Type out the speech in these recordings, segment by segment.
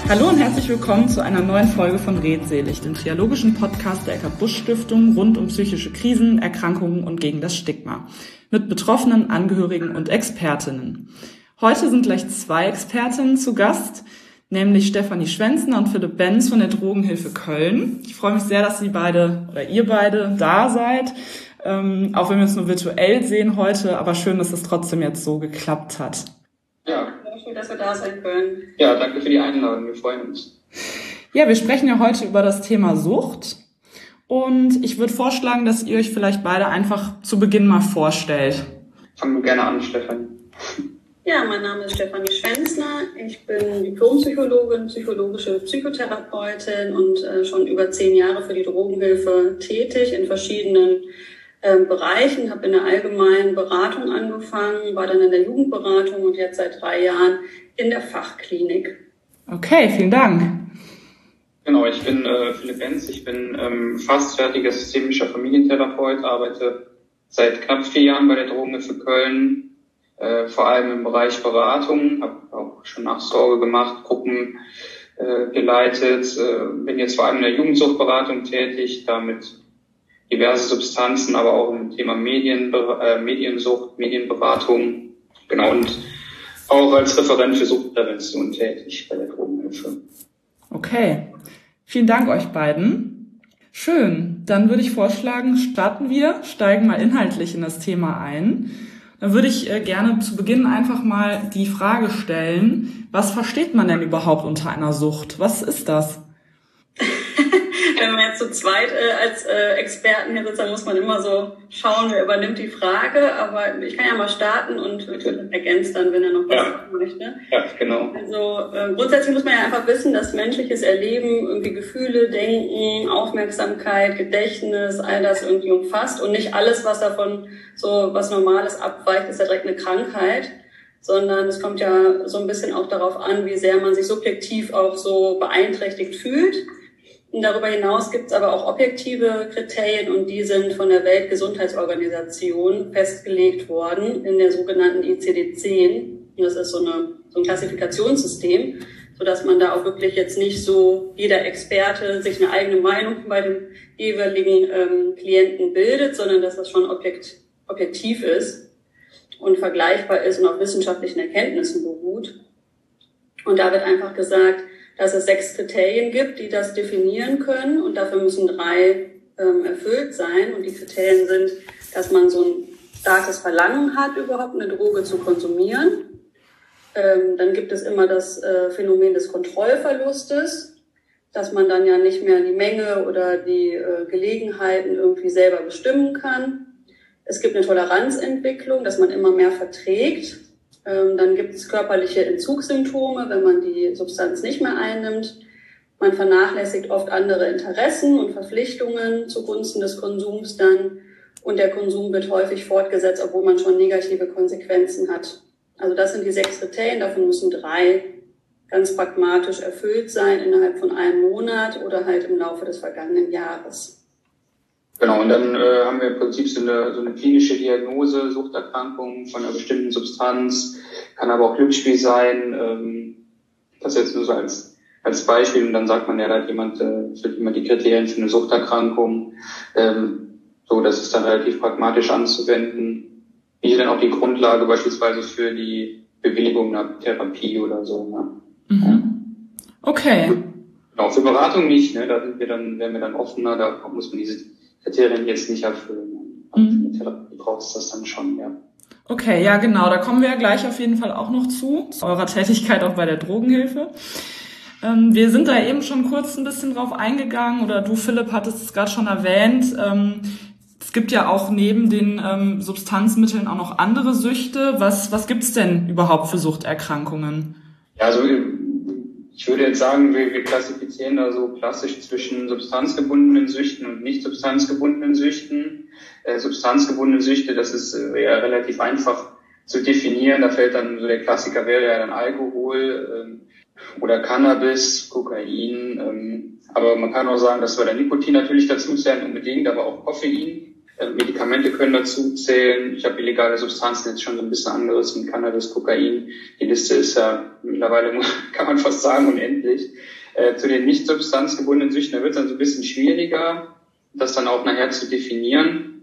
Hallo und herzlich willkommen zu einer neuen Folge von Redselig, dem triologischen Podcast der Eckart-Busch-Stiftung rund um psychische Krisen, Erkrankungen und gegen das Stigma. Mit Betroffenen, Angehörigen und Expertinnen. Heute sind gleich 2 Expertinnen zu Gast, nämlich Stefanie Schwänzner und Philipp Benz von der Drogenhilfe Köln. Ich freue mich sehr, dass ihr beide da seid, auch wenn wir uns nur virtuell sehen heute, aber schön, dass es trotzdem jetzt so geklappt hat. Ja, schön, dass wir da sein können. Ja, danke für die Einladung, wir freuen uns. Ja, wir sprechen ja heute über das Thema Sucht und ich würde vorschlagen, dass ihr euch vielleicht beide einfach zu Beginn mal vorstellt. Fangen wir gerne an, Stefanie. Ja, mein Name ist Stefanie Schwänzner. Ich bin Diplompsychologin, psychologische Psychotherapeutin und schon über 10 Jahre für die Drogenhilfe tätig in verschiedenen Bereichen. Habe in der allgemeinen Beratung angefangen, war dann in der Jugendberatung und jetzt seit 3 Jahren in der Fachklinik. Okay, vielen Dank. Genau, ich bin Philipp Benz. Ich bin fast fertiger systemischer Familientherapeut, arbeite seit knapp 4 Jahren bei der Drogenhilfe Köln. Vor allem im Bereich Beratung, habe auch schon Nachsorge gemacht, Gruppen geleitet, bin jetzt vor allem in der Jugendsuchtberatung tätig, damit diverse Substanzen, aber auch im Thema Mediensucht, Medienberatung, genau, und auch als Referent für Suchtprävention tätig bei der Drogenhilfe. Okay, vielen Dank euch beiden. Schön, dann würde ich vorschlagen, steigen mal inhaltlich in das Thema ein. Dann würde ich gerne zu Beginn einfach mal die Frage stellen, was versteht man denn überhaupt unter einer Sucht? Was ist das? Wenn man jetzt zu zweit als Experten hier sitzt, dann muss man immer so schauen, wer übernimmt die Frage. Aber ich kann ja mal starten und ergänzt dann, wenn er noch was sagen möchte. Ja, genau. Also grundsätzlich muss man ja einfach wissen, dass menschliches Erleben irgendwie Gefühle, Denken, Aufmerksamkeit, Gedächtnis, all das irgendwie umfasst. Und nicht alles, was davon so was Normales abweicht, ist ja direkt eine Krankheit. Sondern es kommt ja so ein bisschen auch darauf an, wie sehr man sich subjektiv auch so beeinträchtigt fühlt. Und darüber hinaus gibt es aber auch objektive Kriterien und die sind von der Weltgesundheitsorganisation festgelegt worden in der sogenannten ICD-10. Das ist so ein Klassifikationssystem, sodass man da auch wirklich jetzt nicht so jeder Experte sich eine eigene Meinung bei dem jeweiligen Klienten bildet, sondern dass das schon objektiv ist und vergleichbar ist und auf wissenschaftlichen Erkenntnissen beruht. Und da wird einfach gesagt, dass es 6 Kriterien gibt, die das definieren können und dafür müssen 3 erfüllt sein. Und die Kriterien sind, dass man so ein starkes Verlangen hat, überhaupt eine Droge zu konsumieren. Dann gibt es immer das Phänomen des Kontrollverlustes, dass man dann ja nicht mehr die Menge oder die Gelegenheiten irgendwie selber bestimmen kann. Es gibt eine Toleranzentwicklung, dass man immer mehr verträgt. Dann gibt es körperliche Entzugssymptome, wenn man die Substanz nicht mehr einnimmt. Man vernachlässigt oft andere Interessen und Verpflichtungen zugunsten des Konsums dann. Und der Konsum wird häufig fortgesetzt, obwohl man schon negative Konsequenzen hat. Also das sind die 6 Kriterien, davon müssen 3 ganz pragmatisch erfüllt sein innerhalb von einem Monat oder halt im Laufe des vergangenen Jahres. Genau, und dann haben wir im Prinzip so eine klinische Diagnose, Suchterkrankung von einer bestimmten Substanz, kann aber auch Glücksspiel sein, das jetzt nur so als Beispiel, und dann sagt man ja, da hat jemand die Kriterien für eine Suchterkrankung, so, das ist dann relativ pragmatisch anzuwenden, wie dann auch die Grundlage beispielsweise für die Bewegung nach Therapie oder so. Ne? Mhm. Okay. Genau, für Beratung nicht, ne, da wären wir dann offener, da muss man diese Kriterien jetzt nicht erfüllen. Aber für eine Therapie braucht es das dann schon, ja. Okay, ja genau, da kommen wir ja gleich auf jeden Fall auch noch zu eurer Tätigkeit auch bei der Drogenhilfe. Wir sind da eben schon kurz ein bisschen drauf eingegangen, oder du, Philipp, hattest es gerade schon erwähnt. Es gibt ja auch neben den Substanzmitteln auch noch andere Süchte. Was gibt's denn überhaupt für Suchterkrankungen? Ja, also ich würde jetzt sagen, wir klassifizieren da so klassisch zwischen substanzgebundenen Süchten und nicht substanzgebundenen Süchten. Substanzgebundene Süchte, das ist ja relativ einfach zu definieren. Da fällt dann so der Klassiker wäre ja dann Alkohol oder Cannabis, Kokain. Aber man kann auch sagen, dass wir da Nikotin natürlich dazu zählen unbedingt, aber auch Koffein. Medikamente können dazu zählen. Ich habe illegale Substanzen jetzt schon so ein bisschen angerissen, Cannabis, Kokain. Die Liste ist ja mittlerweile, kann man fast sagen, unendlich. Zu den nicht substanzgebundenen Süchten, da wird es dann so ein bisschen schwieriger, das dann auch nachher zu definieren.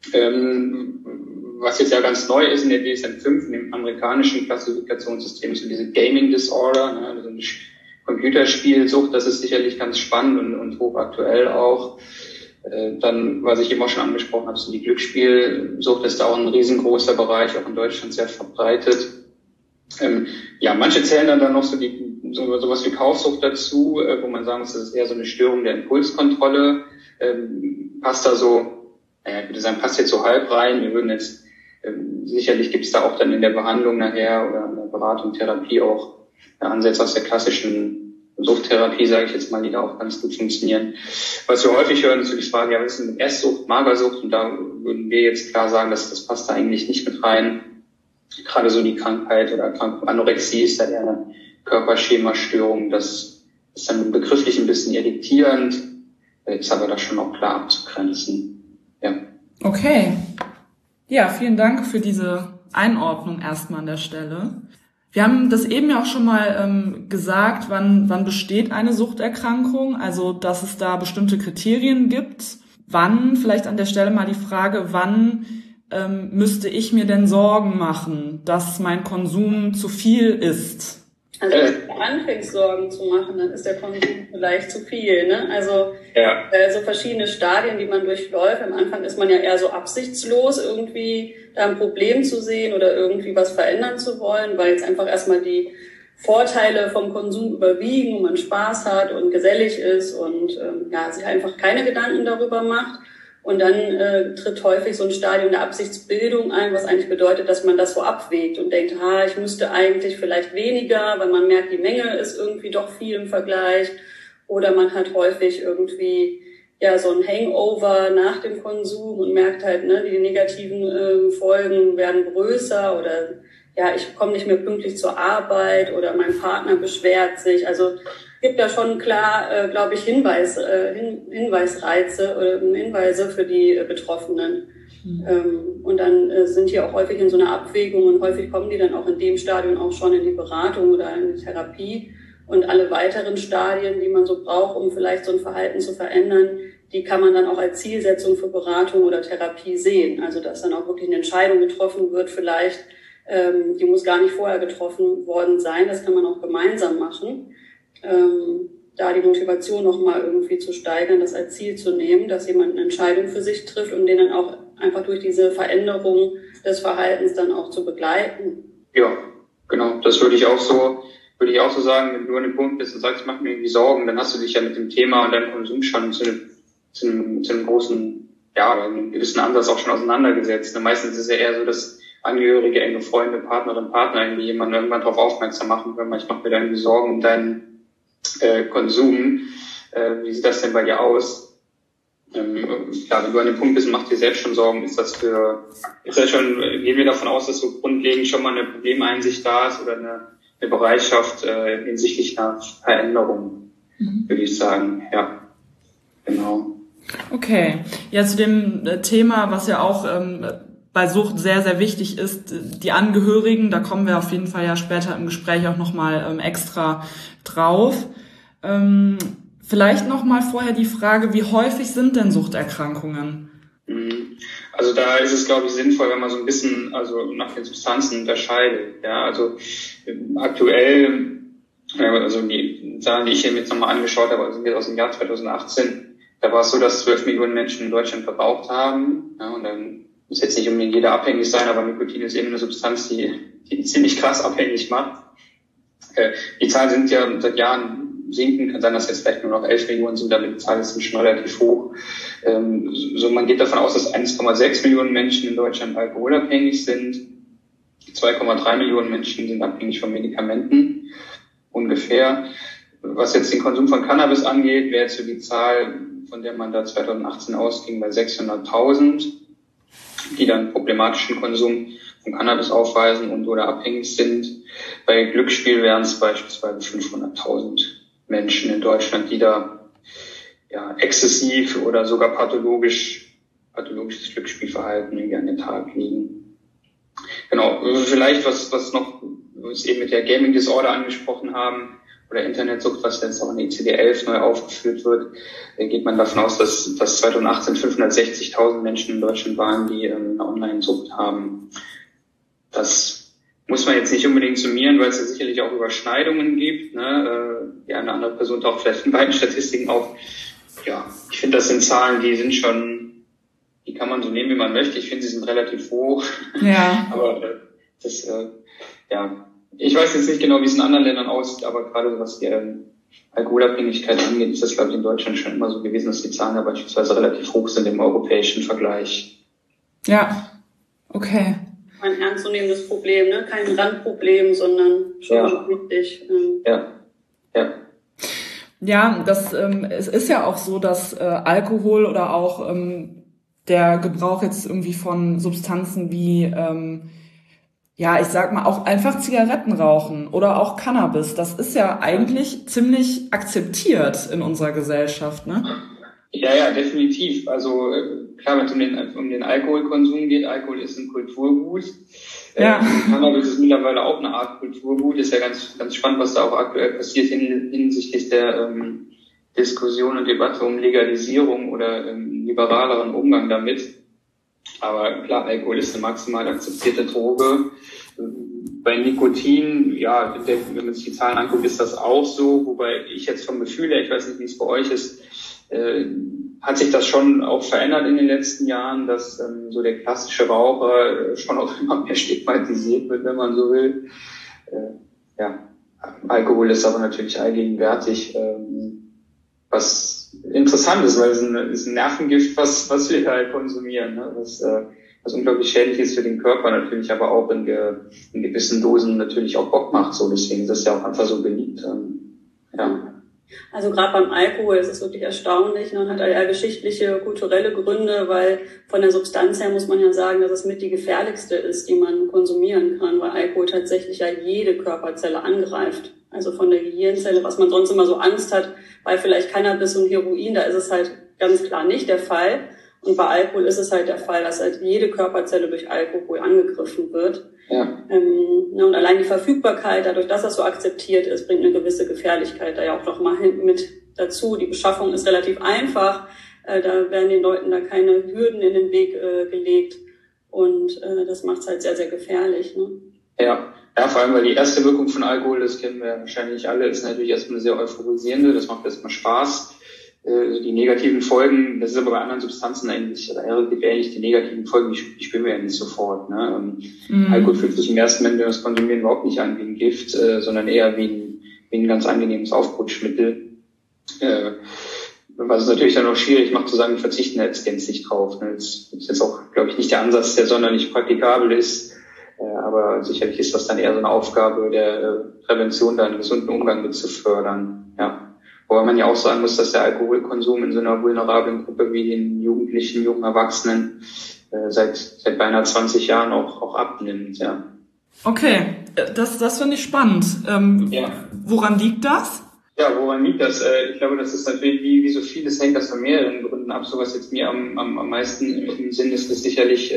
Was jetzt ja ganz neu ist in der DSM-5, in dem amerikanischen Klassifikationssystem, so diese Gaming Disorder, ne, also eine Computerspielsucht, das ist sicherlich ganz spannend und hochaktuell auch. Dann, was ich eben auch schon angesprochen habe, so die Glücksspielsucht ist da auch ein riesengroßer Bereich, auch in Deutschland sehr verbreitet. Manche zählen dann noch sowas wie Kaufsucht dazu, wo man sagen muss, das ist eher so eine Störung der Impulskontrolle. Passt da so, ich würde sagen, passt jetzt so halb rein. Wir würden jetzt, sicherlich gibt es da auch dann in der Behandlung nachher oder in der Beratung, Therapie auch Ansätze aus der klassischen Suchttherapie, sage ich jetzt mal, die da auch ganz gut funktionieren. Was wir häufig hören, ist so die Frage, was ist denn mit Esssucht, Magersucht? Und da würden wir jetzt klar sagen, dass das passt da eigentlich nicht mit rein. Gerade so die Krankheit oder Anorexie ist da eher eine Körperschemastörung. Das ist dann begrifflich ein bisschen irritierend, ist aber da schon auch klar abzugrenzen. Ja. Okay. Ja, vielen Dank für diese Einordnung erstmal an der Stelle. Wir haben das eben ja auch schon mal gesagt, wann besteht eine Suchterkrankung, also dass es da bestimmte Kriterien gibt. Wann, vielleicht an der Stelle mal die Frage, wann müsste ich mir denn Sorgen machen, dass mein Konsum zu viel ist? Also wenn du anfängst, Sorgen zu machen, dann ist der Konsum vielleicht zu viel, ne? Also so verschiedene Stadien, die man durchläuft. Am Anfang ist man ja eher so absichtslos, irgendwie da ein Problem zu sehen oder irgendwie was verändern zu wollen, weil jetzt einfach erstmal die Vorteile vom Konsum überwiegen und man Spaß hat und gesellig ist und sich einfach keine Gedanken darüber macht. Und dann tritt häufig so ein Stadium der Absichtsbildung ein, was eigentlich bedeutet, dass man das so abwägt und denkt, ich müsste eigentlich vielleicht weniger, weil man merkt, die Menge ist irgendwie doch viel im Vergleich. Oder man hat häufig irgendwie so ein Hangover nach dem Konsum und merkt halt, ne, die negativen Folgen werden größer oder ich komme nicht mehr pünktlich zur Arbeit oder mein Partner beschwert sich. Also gibt da schon klar, glaube ich, Hinweisreize oder Hinweise für die Betroffenen. Und dann sind die auch häufig in so einer Abwägung und häufig kommen die dann auch in dem Stadium auch schon in die Beratung oder in die Therapie. Und alle weiteren Stadien, die man so braucht, um vielleicht so ein Verhalten zu verändern, die kann man dann auch als Zielsetzung für Beratung oder Therapie sehen. Also dass dann auch wirklich eine Entscheidung getroffen wird, vielleicht, die muss gar nicht vorher getroffen worden sein, das kann man auch gemeinsam machen. Da die Motivation nochmal irgendwie zu steigern, das als Ziel zu nehmen, dass jemand eine Entscheidung für sich trifft und den dann auch einfach durch diese Veränderung des Verhaltens dann auch zu begleiten. Ja, genau, das würde ich auch so sagen, wenn du an dem Punkt bist und sagst, mach mir irgendwie Sorgen, dann hast du dich ja mit dem Thema und deinem Konsum schon zu einem großen, einem gewissen Ansatz auch schon auseinandergesetzt. Und meistens ist es ja eher so, dass Angehörige, enge Freunde, Partnerin, Partner irgendwie jemanden irgendwann darauf aufmerksam machen können, ich mache mir da irgendwie Sorgen um deinen Konsum. Wie sieht das denn bei dir aus? Wenn du an dem Punkt bist und machst dir selbst schon Sorgen, gehen wir davon aus, dass so grundlegend schon mal eine Problemeinsicht da ist oder eine Bereitschaft hinsichtlich einer Veränderung, würde ich sagen. Ja, genau. Okay. Ja, zu dem Thema, was ja auch bei Sucht sehr, sehr wichtig ist, die Angehörigen, da kommen wir auf jeden Fall ja später im Gespräch auch nochmal extra drauf. Vielleicht nochmal vorher die Frage, wie häufig sind denn Suchterkrankungen? Also da ist es, glaube ich, sinnvoll, wenn man so ein bisschen nach den Substanzen unterscheidet. Ja, also aktuell, also die Zahlen, die ich hier jetzt nochmal angeschaut habe, sind jetzt aus dem Jahr 2018, da war es so, dass 12 Millionen Menschen in Deutschland verbraucht haben. Ja, und dann muss jetzt nicht unbedingt jeder abhängig sein, aber Nikotin ist eben eine Substanz, die ziemlich krass abhängig macht. Die Zahlen sind ja seit Jahren sinken, kann sein, dass jetzt vielleicht nur noch 11 Millionen sind, aber die Zahlen sind schon relativ hoch. Man geht davon aus, dass 1,6 Millionen Menschen in Deutschland alkoholabhängig sind. 2,3 Millionen Menschen sind abhängig von Medikamenten, ungefähr. Was jetzt den Konsum von Cannabis angeht, wäre jetzt so die Zahl, von der man da 2018 ausging, bei 600.000. Die dann problematischen Konsum von Cannabis aufweisen und oder abhängig sind. Bei Glücksspiel wären es beispielsweise 500.000 Menschen in Deutschland, die da exzessiv oder sogar pathologisch pathologisches Glücksspielverhalten irgendwie an den Tag legen. Genau, vielleicht was noch, wo wir es eben mit der Gaming Disorder angesprochen haben, oder Internetsucht, was jetzt auch in ICD-11 neu aufgeführt wird, geht man davon aus, dass 2018 560.000 Menschen in Deutschland waren, die eine Online-Sucht haben. Das muss man jetzt nicht unbedingt summieren, weil es ja sicherlich auch Überschneidungen gibt. Ne? Die eine oder andere Person taucht vielleicht in beiden Statistiken auf. Ja, ich finde, das sind Zahlen, die kann man so nehmen, wie man möchte. Ich finde, sie sind relativ hoch. Ja. Aber ich weiß jetzt nicht genau, wie es in anderen Ländern aussieht, aber gerade was die Alkoholabhängigkeit angeht, ist das, glaube ich, in Deutschland schon immer so gewesen, dass die Zahlen da beispielsweise relativ hoch sind im europäischen Vergleich. Ja, okay. Ein ernstzunehmendes Problem, ne? Kein Randproblem, sondern schon wichtig. Ja, es ist ja auch so, dass Alkohol oder auch der Gebrauch jetzt irgendwie von Substanzen wie ich sag mal, auch einfach Zigaretten rauchen oder auch Cannabis, das ist ja eigentlich ziemlich akzeptiert in unserer Gesellschaft, ne? Ja, definitiv. Also klar, wenn es um den Alkoholkonsum geht, Alkohol ist ein Kulturgut. Cannabis ist mittlerweile auch eine Art Kulturgut. Ist ja ganz, ganz spannend, was da auch aktuell passiert hinsichtlich der Diskussion und Debatte um Legalisierung oder liberaleren Umgang damit. Aber klar, Alkohol ist eine maximal akzeptierte Droge. Bei Nikotin, wenn man sich die Zahlen anguckt, ist das auch so. Wobei ich jetzt vom Gefühl her, ich weiß nicht, wie es bei euch ist, hat sich das schon auch verändert in den letzten Jahren, dass so der klassische Raucher schon auch immer mehr stigmatisiert wird, wenn man so will. Alkohol ist aber natürlich allgegenwärtig, was interessant ist, weil es ist ein Nervengift, was wir halt konsumieren, ne? Was unglaublich schädlich ist für den Körper natürlich, aber auch in gewissen Dosen natürlich auch Bock macht. So, deswegen ist das ja auch einfach so beliebt. Also gerade beim Alkohol ist es wirklich erstaunlich, ne? Hat ja geschichtliche, kulturelle Gründe, weil von der Substanz her muss man ja sagen, dass es mit die gefährlichste ist, die man konsumieren kann, weil Alkohol tatsächlich ja jede Körperzelle angreift. Also von der Gehirnzelle, was man sonst immer so Angst hat, bei vielleicht Cannabis und Heroin, da ist es halt ganz klar nicht der Fall. Und bei Alkohol ist es halt der Fall, dass halt jede Körperzelle durch Alkohol angegriffen wird. Ja. Und allein die Verfügbarkeit, dadurch, dass das so akzeptiert ist, bringt eine gewisse Gefährlichkeit da ja auch noch mal mit dazu. Die Beschaffung ist relativ einfach. Da werden den Leuten da keine Hürden in den Weg gelegt. Und das macht es halt sehr, sehr gefährlich. Ne? Ja, vor allem, weil die erste Wirkung von Alkohol, das kennen wir wahrscheinlich alle, ist natürlich erstmal eine sehr euphorisierende. Das macht erstmal Spaß. Die negativen Folgen, das ist aber bei anderen Substanzen eigentlich relativ ähnlich, die negativen Folgen, die spüren wir ja nicht sofort. Ne? Alkohol fühlt sich im ersten Moment, wenn wir das konsumieren, überhaupt nicht an wie ein Gift, sondern eher wie ein ganz angenehmes Aufputschmittel. Was es natürlich dann auch schwierig macht zu sagen, wir verzichten jetzt gänzlich drauf. Ne? Das ist jetzt auch, glaube ich, nicht der Ansatz, der sonderlich praktikabel ist. Aber sicherlich ist das dann eher so eine Aufgabe der Prävention, da einen gesunden Umgang mit zu fördern. Ja. Wobei man ja auch sagen muss, dass der Alkoholkonsum in so einer vulnerablen Gruppe wie den Jugendlichen, jungen Erwachsenen seit beinahe 20 Jahren auch abnimmt. Ja. Okay, das finde ich spannend. Woran liegt das? Ja, woran liegt das? Ich glaube, das ist natürlich wie so vieles, hängt das von mehreren Gründen ab. So was jetzt mir am meisten im Sinn ist sicherlich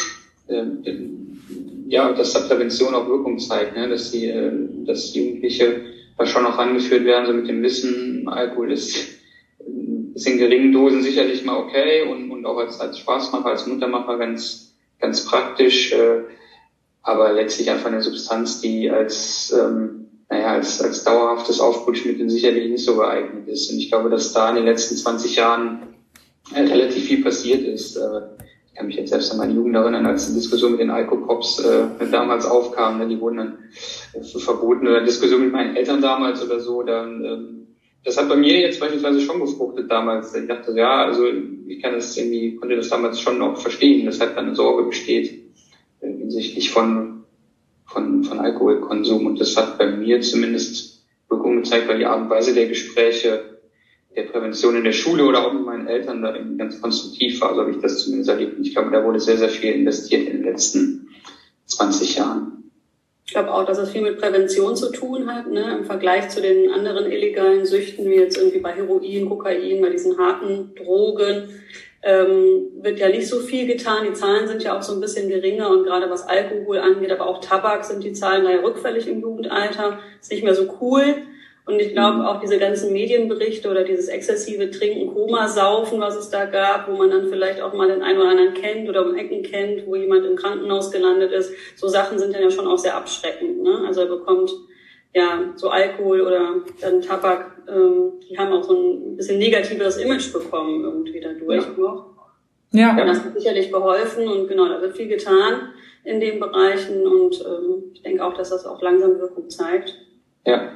dass da Prävention auch Wirkung zeigt, ne? Dass Jugendliche da schon auch angeführt werden, so mit dem Wissen, Alkohol ist in geringen Dosen sicherlich mal okay und auch als Spaßmacher, als Muntermacher ganz, ganz praktisch, aber letztlich einfach eine Substanz, die als dauerhaftes Aufputschmittel sicherlich nicht so geeignet ist. Und ich glaube, dass da in den letzten 20 Jahren relativ viel passiert ist. Ich kann mich jetzt selbst an meine Jugend erinnern, als die Diskussion mit den Alkopops damals aufkam, ne, die wurden dann verboten, oder Diskussion mit meinen Eltern damals oder so, dann das hat bei mir jetzt beispielsweise schon gefruchtet damals. Ich dachte, ich konnte das damals schon auch verstehen, weshalb da eine Sorge besteht hinsichtlich von Alkoholkonsum, und das hat bei mir zumindest Wirkung gezeigt, weil die Art und Weise der Gespräche, der Prävention in der Schule oder auch mit meinen Eltern da eben ganz konstruktiv war, so habe ich das zumindest erlebt. Und ich glaube, da wurde sehr, sehr viel investiert in den letzten 20 Jahren. Ich glaube auch, dass es viel mit Prävention zu tun hat, ne, im Vergleich zu den anderen illegalen Süchten, wie jetzt irgendwie bei Heroin, Kokain, bei diesen harten Drogen. wird ja nicht so viel getan. Die Zahlen sind ja auch so ein bisschen geringer und gerade was Alkohol angeht, aber auch Tabak sind die Zahlen da ja rückfällig im Jugendalter. Ist nicht mehr so cool. Und ich glaube auch diese ganzen Medienberichte oder dieses exzessive Trinken, Komasaufen, was es da gab, wo man dann vielleicht auch mal den einen oder anderen kennt oder um Ecken kennt, wo jemand im Krankenhaus gelandet ist. So Sachen sind dann ja schon auch sehr abschreckend, ne? Also er bekommt ja so Alkohol oder dann Tabak, die haben auch so ein bisschen negativeres Image bekommen irgendwie dadurch noch. Ja. Und das hat sicherlich geholfen und genau, da wird viel getan in den Bereichen und ich denke auch, dass das auch langsam Wirkung zeigt. Ja,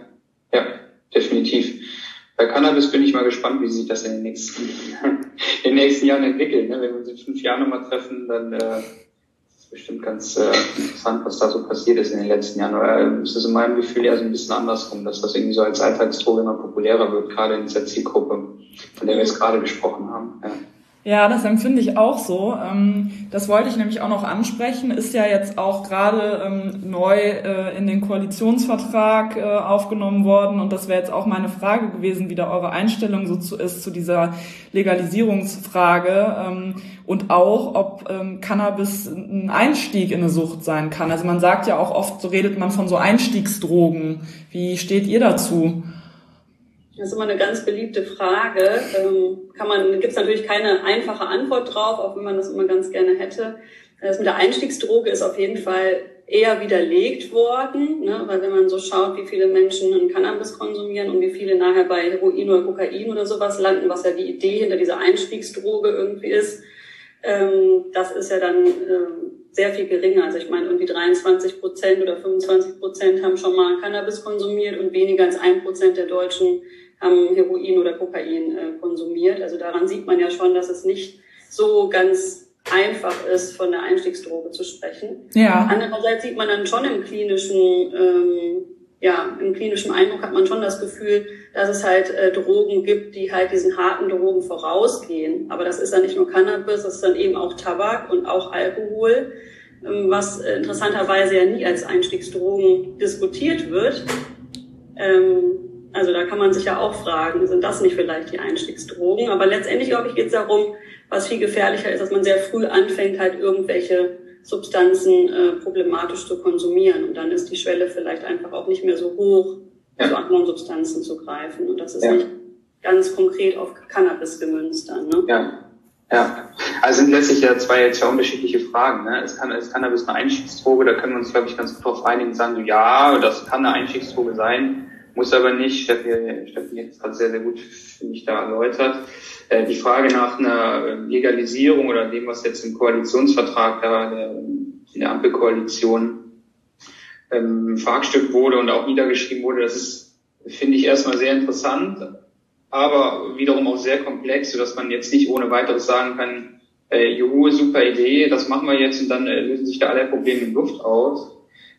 definitiv. Bei Cannabis bin ich mal gespannt, wie sich das in den nächsten Jahren entwickelt. Ne? Wenn wir uns in 5 Jahren nochmal treffen, dann ist es bestimmt ganz interessant, was da so passiert ist in den letzten Jahren. Aber es ist in meinem Gefühl eher so ein bisschen andersrum, dass das irgendwie so als Alltagsdroge immer populärer wird, gerade in dieser Zielgruppe, von der wir jetzt gerade gesprochen haben. Ja, das empfinde ich auch so. Das wollte ich nämlich auch noch ansprechen. Ist ja jetzt auch gerade neu in den Koalitionsvertrag aufgenommen worden. Und das wäre jetzt auch meine Frage gewesen, wie da eure Einstellung so ist zu dieser Legalisierungsfrage. Und auch, ob Cannabis ein Einstieg in eine Sucht sein kann. Also man sagt ja auch oft, so redet man von so Einstiegsdrogen. Wie steht ihr dazu? Das ist immer eine ganz beliebte Frage. Gibt's natürlich keine einfache Antwort drauf, auch wenn man das immer ganz gerne hätte. Das mit der Einstiegsdroge ist auf jeden Fall eher widerlegt worden, ne? Weil wenn man so schaut, wie viele Menschen Cannabis konsumieren und wie viele nachher bei Heroin oder Kokain oder sowas landen, was ja die Idee hinter dieser Einstiegsdroge irgendwie ist, das ist ja dann sehr viel geringer. Also ich meine, irgendwie 23% oder 25% haben schon mal Cannabis konsumiert und weniger als 1% der Deutschen haben Heroin oder Kokain konsumiert. Also daran sieht man ja schon, dass es nicht so ganz einfach ist, von der Einstiegsdroge zu sprechen. Ja. Andererseits sieht man dann schon im klinischen Eindruck hat man schon das Gefühl, dass es halt Drogen gibt, die halt diesen harten Drogen vorausgehen. Aber das ist dann nicht nur Cannabis, das ist dann eben auch Tabak und auch Alkohol, was interessanterweise ja nie als Einstiegsdrogen diskutiert wird. Also da kann man sich ja auch fragen, sind das nicht vielleicht die Einstiegsdrogen? Aber letztendlich, glaube ich, geht es darum, was viel gefährlicher ist, dass man sehr früh anfängt, halt irgendwelche Substanzen problematisch zu konsumieren. Und dann ist die Schwelle vielleicht einfach auch nicht mehr so hoch, zu anderen Substanzen zu greifen. Und das ist nicht ganz konkret auf Cannabis gemünzt dann, ne? Ja. Also sind letztlich ja zwei unterschiedliche Fragen, ne? Ist Cannabis eine Einstiegsdroge? Da können wir uns, glaube ich, ganz gut drauf einigen und sagen, so, ja, das kann eine Einstiegsdroge sein, muss aber nicht. Steffi hat sehr, sehr gut, finde ich, da erläutert. Die Frage nach einer Legalisierung oder dem, was jetzt im Koalitionsvertrag in der Ampelkoalition verhackstückt wurde und auch niedergeschrieben wurde, das ist, finde ich, erstmal sehr interessant, aber wiederum auch sehr komplex, sodass man jetzt nicht ohne weiteres sagen kann, juhu, super Idee, das machen wir jetzt und dann lösen sich da alle Probleme in Luft aus.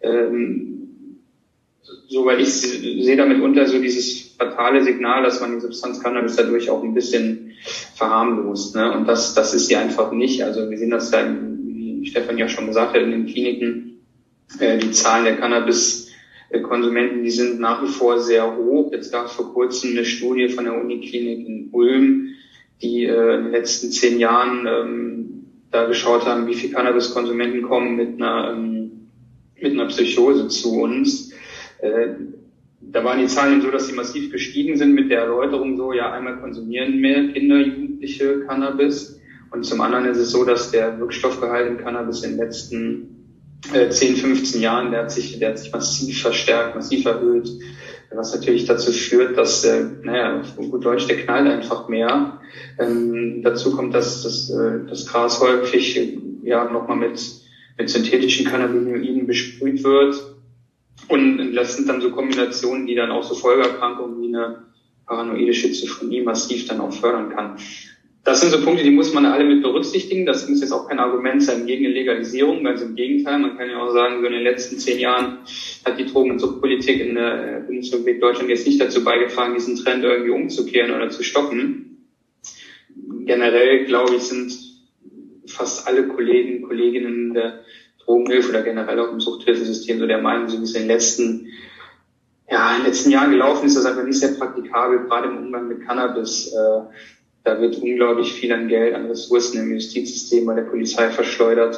Weil ich sehe damit unter so dieses fatale Signal, dass man die Substanz Cannabis dadurch auch ein bisschen verharmlost, ne? Und das ist sie einfach nicht. Also wir sehen das ja, wie Stefan ja schon gesagt hat, in den Kliniken, die Zahlen der Cannabis-Konsumenten, die sind nach wie vor sehr hoch. Jetzt gab es vor kurzem eine Studie von der Uniklinik in Ulm, die in den letzten 10 Jahren da geschaut haben, wie viele Cannabis-Konsumenten kommen mit einer Psychose zu uns. Da waren die Zahlen so, dass sie massiv gestiegen sind mit der Erläuterung so, ja, einmal konsumieren mehr Kinder, Jugendliche Cannabis und zum anderen ist es so, dass der Wirkstoffgehalt in Cannabis in den letzten 10, 15 Jahren, der hat sich massiv verstärkt, massiv erhöht, was natürlich dazu führt, dass, auf gut Deutsch, der knallt einfach mehr. Dazu kommt, dass das Gras häufig, nochmal mit synthetischen Cannabinoiden besprüht wird. Und das sind dann so Kombinationen, die dann auch so Folgeerkrankungen wie eine paranoide Schizophrenie massiv dann auch fördern kann. Das sind so Punkte, die muss man alle mit berücksichtigen. Das muss jetzt auch kein Argument sein gegen eine Legalisierung, ganz im Gegenteil. Man kann ja auch sagen, so in den letzten 10 Jahren hat die Drogen- und Suchtpolitik in der Bundesrepublik Deutschland jetzt nicht dazu beigetragen, diesen Trend irgendwie umzukehren oder zu stoppen. Generell, glaube ich, sind fast alle Kolleginnen der Drogenhilfe oder generell auch im Suchthilfesystem so der Meinung, so wie es in den letzten Jahren gelaufen ist, das einfach nicht sehr praktikabel, gerade im Umgang mit Cannabis, Da wird unglaublich viel an Geld, an Ressourcen im Justizsystem bei der Polizei verschleudert,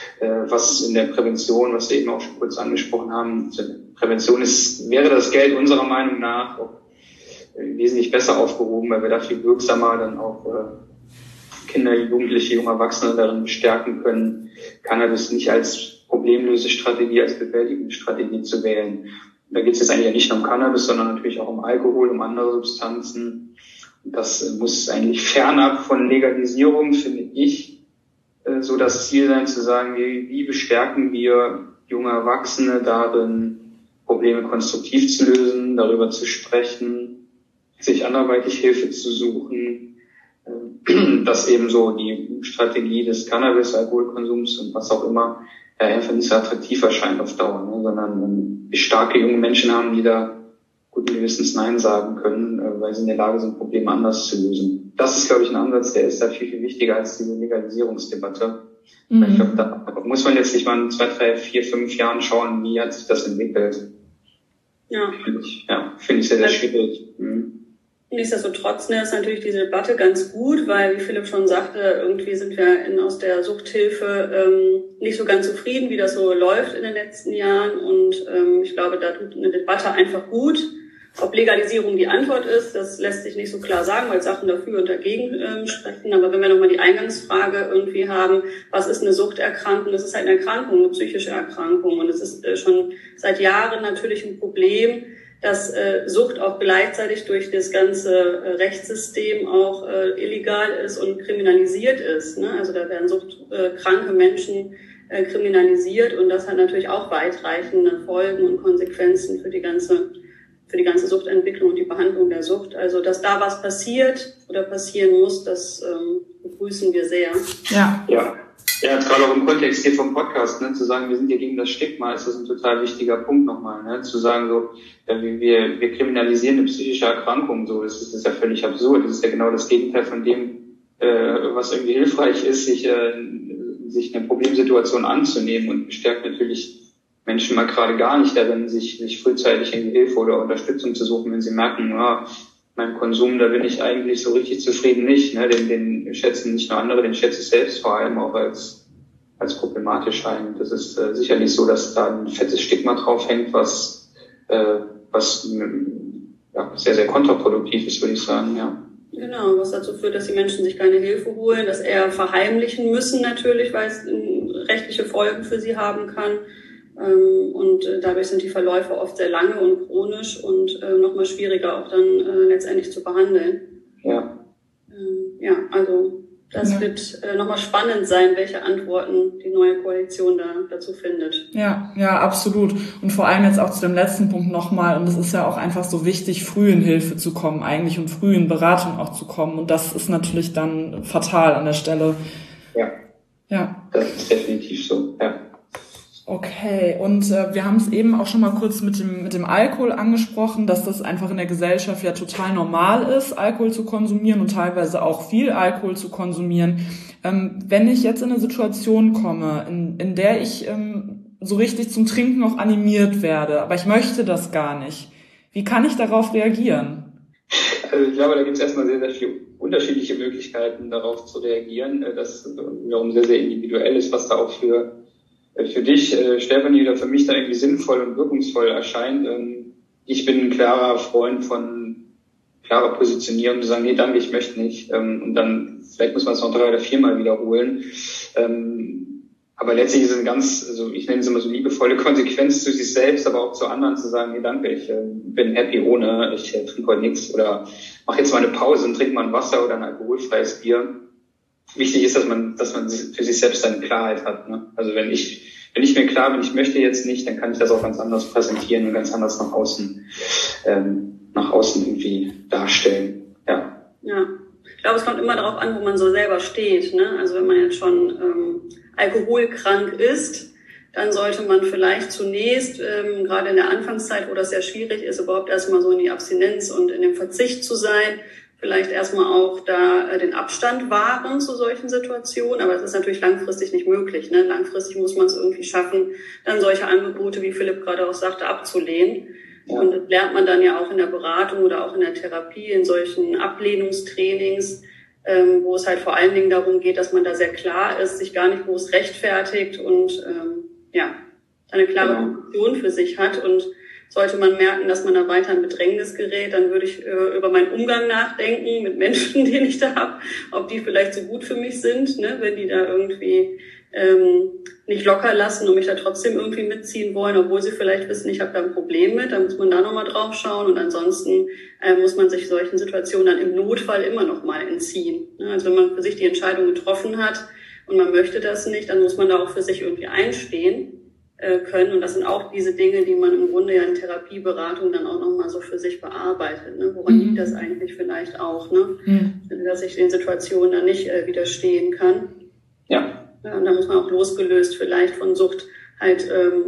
was in der Prävention, was wir eben auch schon kurz angesprochen haben, Prävention wäre das Geld unserer Meinung nach auch wesentlich besser aufgehoben, weil wir da viel wirksamer dann auch Kinder, Jugendliche, junge Erwachsene darin bestärken können, Cannabis nicht als Problemlösestrategie, als Bewältigungsstrategie zu wählen. Da geht es jetzt eigentlich ja nicht nur um Cannabis, sondern natürlich auch um Alkohol, um andere Substanzen. Das muss eigentlich fernab von Legalisierung, finde ich, so das Ziel sein, zu sagen, wie bestärken wir junge Erwachsene darin, Probleme konstruktiv zu lösen, darüber zu sprechen, sich anderweitig Hilfe zu suchen, dass eben so die Strategie des Cannabis, Alkoholkonsums und was auch immer einfach nicht so attraktiv erscheint auf Dauer, ne, sondern wir starke junge Menschen haben, die da guten Gewissens Nein sagen können, weil sie in der Lage sind, Probleme anders zu lösen. Das ist, glaube ich, ein Ansatz, der ist da viel, viel wichtiger als diese Legalisierungsdebatte. Mhm. Ich glaube, da muss man jetzt nicht mal in 2, 3, 4, 5 Jahren schauen, wie hat sich das entwickelt. Ja. Finde ich sehr, sehr schwierig. Nichtsdestotrotz ist natürlich diese Debatte ganz gut, weil, wie Philipp schon sagte, irgendwie sind wir aus der Suchthilfe nicht so ganz zufrieden, wie das so läuft in den letzten Jahren. Und ich glaube, da tut eine Debatte einfach gut. Ob Legalisierung die Antwort ist, das lässt sich nicht so klar sagen, weil Sachen dafür und dagegen sprechen. Aber wenn wir nochmal die Eingangsfrage irgendwie haben, was ist eine Suchterkrankung? Das ist halt eine Erkrankung, eine psychische Erkrankung. Und es ist schon seit Jahren natürlich ein Problem, dass Sucht auch gleichzeitig durch das ganze Rechtssystem auch illegal ist und kriminalisiert ist. Ne? Also da werden suchtkranke Menschen kriminalisiert und das hat natürlich auch weitreichende Folgen und Konsequenzen für die ganze Suchtentwicklung und die Behandlung der Sucht. Also dass da was passiert oder passieren muss, das begrüßen wir sehr. Ja, jetzt gerade auch im Kontext hier vom Podcast, ne, zu sagen, wir sind hier gegen das Stigma, ist das ein total wichtiger Punkt nochmal, ne, zu sagen so, ja, wir kriminalisieren eine psychische Erkrankung, so, das ist ja völlig absurd, das ist ja genau das Gegenteil von dem, was irgendwie hilfreich ist, sich eine Problemsituation anzunehmen und bestärkt natürlich Menschen mal gerade gar nicht darin, sich frühzeitig irgendwie Hilfe oder Unterstützung zu suchen, wenn sie merken, mein Konsum, da bin ich eigentlich so richtig zufrieden nicht, ne, den schätzen nicht nur andere, den schätze ich selbst vor allem auch als problematisch ein. Das ist sicherlich so, dass da ein fettes Stigma drauf hängt, was sehr, sehr kontraproduktiv ist, würde ich sagen, ja. Genau, was dazu führt, dass die Menschen sich keine Hilfe holen, das eher verheimlichen müssen natürlich, weil es rechtliche Folgen für sie haben kann. Und dadurch sind die Verläufe oft sehr lange und chronisch und nochmal schwieriger auch dann letztendlich zu behandeln. Ja. Also das wird nochmal spannend sein, welche Antworten die neue Koalition dazu findet. Ja, absolut. Und vor allem jetzt auch zu dem letzten Punkt nochmal, und es ist ja auch einfach so wichtig, früh in Hilfe zu kommen eigentlich und früh in Beratung auch zu kommen. Und das ist natürlich dann fatal an der Stelle. Ja. Das ist definitiv so, ja. Okay, und wir haben es eben auch schon mal kurz mit dem Alkohol angesprochen, dass das einfach in der Gesellschaft ja total normal ist, Alkohol zu konsumieren und teilweise auch viel Alkohol zu konsumieren. Wenn ich jetzt in eine Situation komme, in der ich so richtig zum Trinken auch animiert werde, aber ich möchte das gar nicht, wie kann ich darauf reagieren? Also ich glaube, da gibt es erstmal sehr, sehr viele unterschiedliche Möglichkeiten, darauf zu reagieren, das wiederum sehr, sehr individuell ist, was da auch für dich, Stefanie, oder für mich da irgendwie sinnvoll und wirkungsvoll erscheint. Ich bin ein klarer Freund von klarer Positionierung, zu sagen, nee, danke, ich möchte nicht. Und dann, vielleicht muss man es noch 3 oder 4 Mal wiederholen. Aber letztlich ist es ich nenne es immer so liebevolle Konsequenz zu sich selbst, aber auch zu anderen, zu sagen, nee, danke, ich bin happy ohne, ich trinke heute nichts oder mache jetzt mal eine Pause und trinke mal ein Wasser oder ein alkoholfreies Bier. Wichtig ist, dass man für sich selbst eine Klarheit hat. Ne? Also wenn ich mir klar bin, ich möchte jetzt nicht, dann kann ich das auch ganz anders präsentieren und ganz anders nach außen irgendwie darstellen. Ja. Ich glaube, es kommt immer darauf an, wo man so selber steht. Ne? Also wenn man jetzt schon alkoholkrank ist, dann sollte man vielleicht zunächst, gerade in der Anfangszeit, wo das sehr schwierig ist, überhaupt erstmal so in die Abstinenz und in dem Verzicht zu sein, vielleicht erstmal auch da den Abstand wahren zu solchen Situationen, aber das ist natürlich langfristig nicht möglich. Ne? Langfristig muss man es irgendwie schaffen, dann solche Angebote, wie Philipp gerade auch sagte, abzulehnen. Ja. Und das lernt man dann ja auch in der Beratung oder auch in der Therapie, in solchen Ablehnungstrainings, wo es halt vor allen Dingen darum geht, dass man da sehr klar ist, sich gar nicht groß rechtfertigt und eine klare Position für sich hat. Und sollte man merken, dass man da weiter in Bedrängnis gerät, dann würde ich über meinen Umgang nachdenken mit Menschen, den ich da habe, ob die vielleicht so gut für mich sind, ne? Wenn die da irgendwie nicht locker lassen und mich da trotzdem irgendwie mitziehen wollen, obwohl sie vielleicht wissen, ich habe da ein Problem mit, dann muss man da nochmal drauf schauen und ansonsten muss man sich solchen Situationen dann im Notfall immer noch mal entziehen. Also wenn man für sich die Entscheidung getroffen hat und man möchte das nicht, dann muss man da auch für sich irgendwie einstehen können und das sind auch diese Dinge, die man im Grunde ja in Therapieberatung dann auch nochmal so für sich bearbeitet. Ne? Woran liegt das eigentlich vielleicht auch, ne? Dass ich den Situationen dann nicht widerstehen kann. Ja. Und da muss man auch losgelöst vielleicht von Sucht halt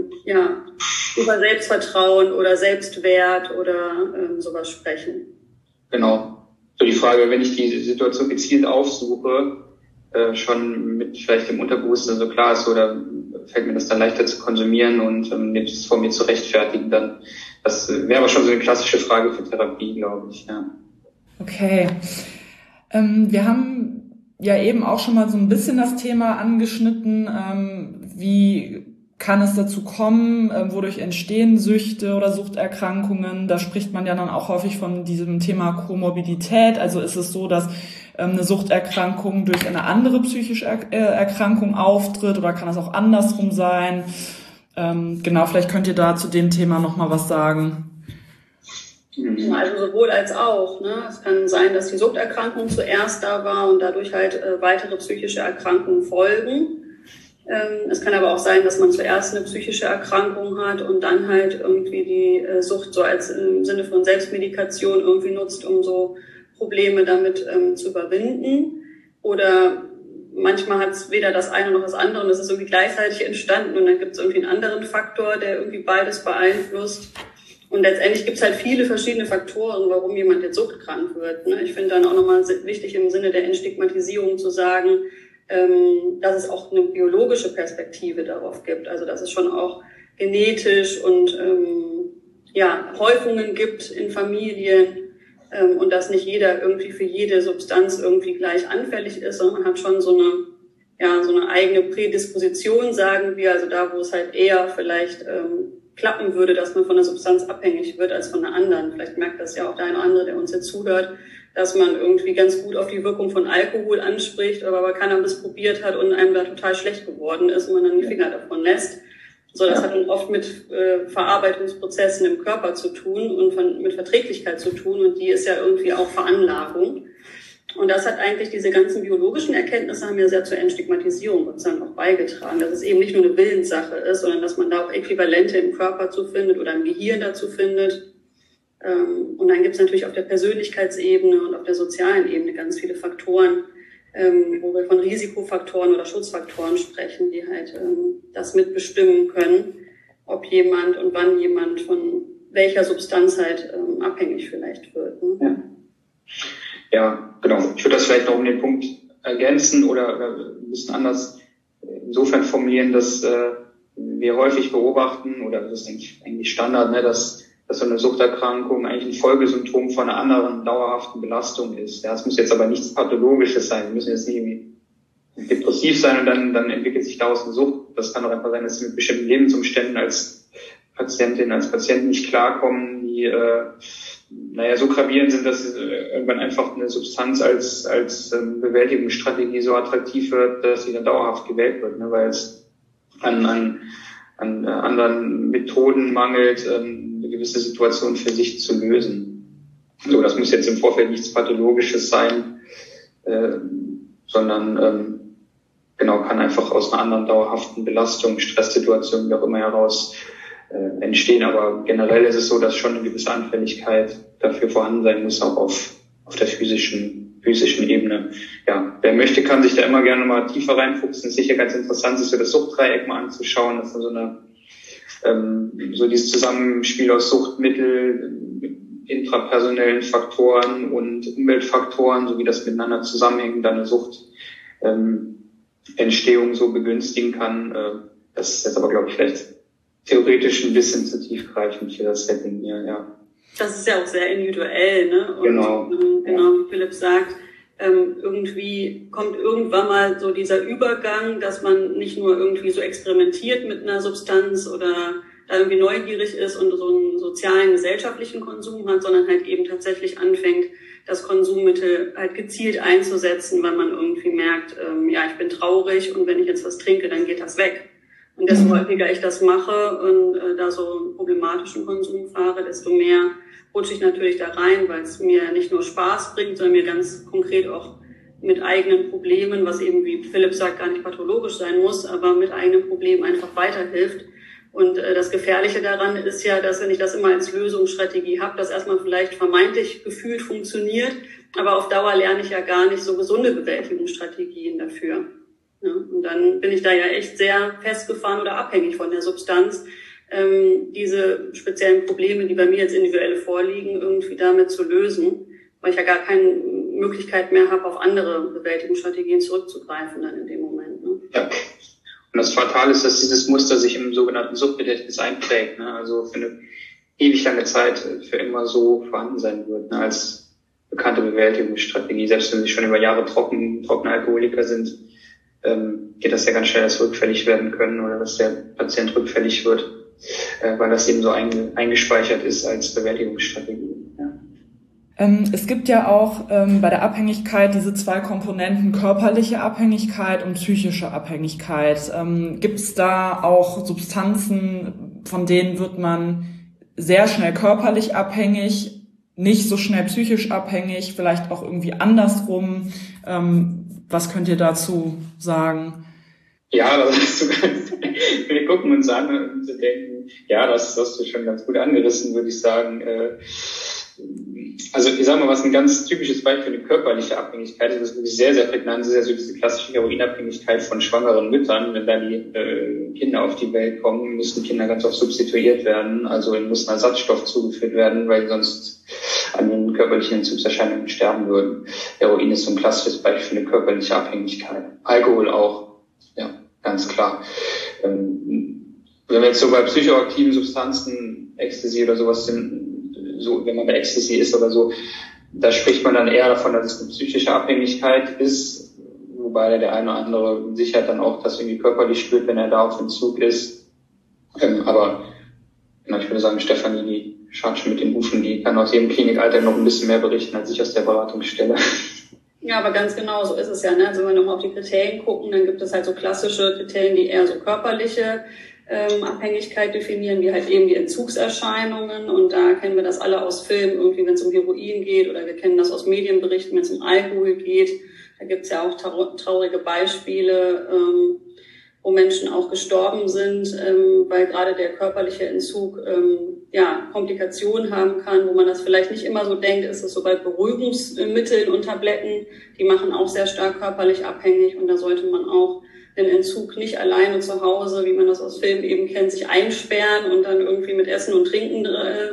über Selbstvertrauen oder Selbstwert oder sowas sprechen. Genau. So die Frage, wenn ich die Situation gezielt aufsuche, schon mit vielleicht dem Unterbewusstsein so klar ist, oder fällt mir das dann leichter zu konsumieren und das vor mir zu rechtfertigen, dann das wäre aber schon so eine klassische Frage für Therapie, glaube ich. Ja. Okay. Wir haben ja eben auch schon mal so ein bisschen das Thema angeschnitten, wie kann es dazu kommen, wodurch entstehen Süchte oder Suchterkrankungen. Da spricht man ja dann auch häufig von diesem Thema Komorbidität. Also ist es so, dass eine Suchterkrankung durch eine andere psychische Erkrankung auftritt oder kann es auch andersrum sein? Genau, vielleicht könnt ihr da zu dem Thema nochmal was sagen. Also sowohl als auch. Ne? Es kann sein, dass die Suchterkrankung zuerst da war und dadurch halt weitere psychische Erkrankungen folgen. Es kann aber auch sein, dass man zuerst eine psychische Erkrankung hat und dann halt irgendwie die Sucht so als im Sinne von Selbstmedikation irgendwie nutzt, um so Probleme damit zu überwinden. Oder manchmal hat es weder das eine noch das andere und es ist irgendwie gleichzeitig entstanden und dann gibt es irgendwie einen anderen Faktor, der irgendwie beides beeinflusst. Und letztendlich gibt es halt viele verschiedene Faktoren, warum jemand jetzt suchtkrank wird. Ne? Ich finde dann auch nochmal wichtig im Sinne der Entstigmatisierung zu sagen, dass es auch eine biologische Perspektive darauf gibt. Also dass es schon auch genetisch und Häufungen gibt in Familien und dass nicht jeder irgendwie für jede Substanz irgendwie gleich anfällig ist, sondern man hat schon so eine eigene Prädisposition, sagen wir, also da, wo es halt eher vielleicht klappen würde, dass man von der Substanz abhängig wird als von einer anderen. Vielleicht merkt das ja auch der eine oder andere, der uns jetzt zuhört, dass man irgendwie ganz gut auf die Wirkung von Alkohol anspricht, aber Cannabis probiert hat und einem da total schlecht geworden ist und man dann die Finger davon lässt. So, das hat dann oft mit Verarbeitungsprozessen im Körper zu tun und mit Verträglichkeit zu tun und die ist ja irgendwie auch Veranlagung. Und das hat eigentlich, diese ganzen biologischen Erkenntnisse haben ja sehr zur Entstigmatisierung sozusagen auch beigetragen, dass es eben nicht nur eine Willenssache ist, sondern dass man da auch Äquivalente im Körper zu findet oder im Gehirn dazu findet. Und dann gibt es natürlich auf der Persönlichkeitsebene und auf der sozialen Ebene ganz viele Faktoren, wo wir von Risikofaktoren oder Schutzfaktoren sprechen, die halt das mitbestimmen können, ob jemand und wann jemand von welcher Substanz halt abhängig vielleicht wird. Ne? Ja, genau. Ich würde das vielleicht noch um den Punkt ergänzen oder ein bisschen anders insofern formulieren, dass wir häufig beobachten, oder das ist eigentlich Standard, ne, dass so eine Suchterkrankung eigentlich ein Folgesymptom von einer anderen dauerhaften Belastung ist. Ja, es muss jetzt aber nichts Pathologisches sein. Wir müssen jetzt nicht irgendwie depressiv sein und dann entwickelt sich daraus eine Sucht. Das kann auch einfach sein, dass sie mit bestimmten Lebensumständen als Patientin, als Patient nicht klarkommen, die so gravierend sind, dass irgendwann einfach eine Substanz als Bewältigungsstrategie so attraktiv wird, dass sie dann dauerhaft gewählt wird, ne, weil es an anderen Methoden mangelt, eine gewisse Situation für sich zu lösen. So, das muss jetzt im Vorfeld nichts Pathologisches sein, sondern kann einfach aus einer anderen dauerhaften Belastung, Stresssituation, wie auch immer heraus entstehen. Aber generell ist es so, dass schon eine gewisse Anfälligkeit dafür vorhanden sein muss, auch auf der physischen Ebene. Ja, wer möchte, kann sich da immer gerne mal tiefer reinfuchsen. Ist sicher ganz interessant, sich so das Suchtdreieck mal anzuschauen. Das ist so dieses Zusammenspiel aus Suchtmittel, intrapersonellen Faktoren und Umweltfaktoren, so wie das miteinander zusammenhängt, dann eine Suchtentstehung so begünstigen kann. Das ist jetzt aber, glaube ich, vielleicht theoretisch ein bisschen zu tiefgreifend für das Setting hier, ja. Das ist ja auch sehr individuell, ne? Und, genau, wie Philipp sagt, irgendwie kommt irgendwann mal so dieser Übergang, dass man nicht nur irgendwie so experimentiert mit einer Substanz oder da irgendwie neugierig ist und so einen sozialen, gesellschaftlichen Konsum hat, sondern halt eben tatsächlich anfängt, das Konsummittel halt gezielt einzusetzen, weil man irgendwie merkt, ja, ich bin traurig und wenn ich jetzt was trinke, dann geht das weg. Und desto häufiger ich das mache und da so einen problematischen Konsum fahre, desto mehr rutsche ich natürlich da rein, weil es mir nicht nur Spaß bringt, sondern mir ganz konkret auch mit eigenen Problemen, was eben, wie Philipp sagt, gar nicht pathologisch sein muss, aber mit eigenen Problemen einfach weiterhilft. Und das Gefährliche daran ist ja, dass wenn ich das immer als Lösungsstrategie habe, das erstmal vielleicht vermeintlich gefühlt funktioniert, aber auf Dauer lerne ich ja gar nicht so gesunde Bewältigungsstrategien dafür. Ja, und dann bin ich da ja echt sehr festgefahren oder abhängig von der Substanz, diese speziellen Probleme, die bei mir jetzt individuell vorliegen, irgendwie damit zu lösen, weil ich ja gar keine Möglichkeit mehr habe, auf andere Bewältigungsstrategien zurückzugreifen dann in dem Moment. Ne? Ja. Und das Fatale ist, dass dieses Muster sich im sogenannten Suchtgedächtnis einprägt, ne? Also für eine ewig lange Zeit für immer so vorhanden sein wird, ne? Als bekannte Bewältigungsstrategie. Selbst wenn sie schon über Jahre trockene Alkoholiker sind, geht das ja ganz schnell, dass sie rückfällig werden können oder dass der Patient rückfällig wird, weil das eben so eingespeichert ist als Bewältigungsstrategie. Ja. Es gibt ja auch bei der Abhängigkeit diese zwei Komponenten, körperliche Abhängigkeit und psychische Abhängigkeit. Gibt es da auch Substanzen, von denen wird man sehr schnell körperlich abhängig, nicht so schnell psychisch abhängig, vielleicht auch irgendwie andersrum? Was könnt ihr dazu sagen? Ja, das hast du wir gucken uns an und denken, ja, das hast du schon ganz gut angerissen, würde ich sagen. Also ich sage mal, was ein ganz typisches Beispiel für eine körperliche Abhängigkeit ist, das ist wirklich sehr, sehr prägnant, ist ja so diese klassische Heroinabhängigkeit von schwangeren Müttern. Wenn da die Kinder auf die Welt kommen, müssen Kinder ganz oft substituiert werden, also ihnen muss ein Ersatzstoff zugeführt werden, weil sie sonst an den körperlichen Entzugserscheinungen sterben würden. Heroin ist so ein klassisches Beispiel für eine körperliche Abhängigkeit. Alkohol auch, ja, ganz klar. Wenn wir jetzt so bei psychoaktiven Substanzen, Ecstasy oder sowas sind, so, wenn man bei Ecstasy ist oder so, da spricht man dann eher davon, dass es eine psychische Abhängigkeit ist, wobei der eine oder andere sicher dann auch das irgendwie körperlich spürt, wenn er da auf Entzug ist. Aber genau, ich würde sagen, Stefanie, die schaut schon mit den Hufen, die kann aus jedem Klinikalter noch ein bisschen mehr berichten als ich aus der Beratungsstelle. Ja, aber ganz genau, so ist es ja. Ne? Also wenn wir nochmal auf die Kriterien gucken, dann gibt es halt so klassische Kriterien, die eher so körperliche Abhängigkeit definieren, wie halt eben die Entzugserscheinungen. Und da kennen wir das alle aus Filmen, irgendwie wenn es um Heroin geht, oder wir kennen das aus Medienberichten, wenn es um Alkohol geht. Da gibt es ja auch traurige Beispiele, wo Menschen auch gestorben sind, weil gerade der körperliche Entzug Komplikationen haben kann, wo man das vielleicht nicht immer so denkt. Ist es so bei Beruhigungsmitteln und Tabletten, die machen auch sehr stark körperlich abhängig, und da sollte man auch den Entzug nicht alleine zu Hause, wie man das aus Filmen eben kennt, sich einsperren und dann irgendwie mit Essen und Trinken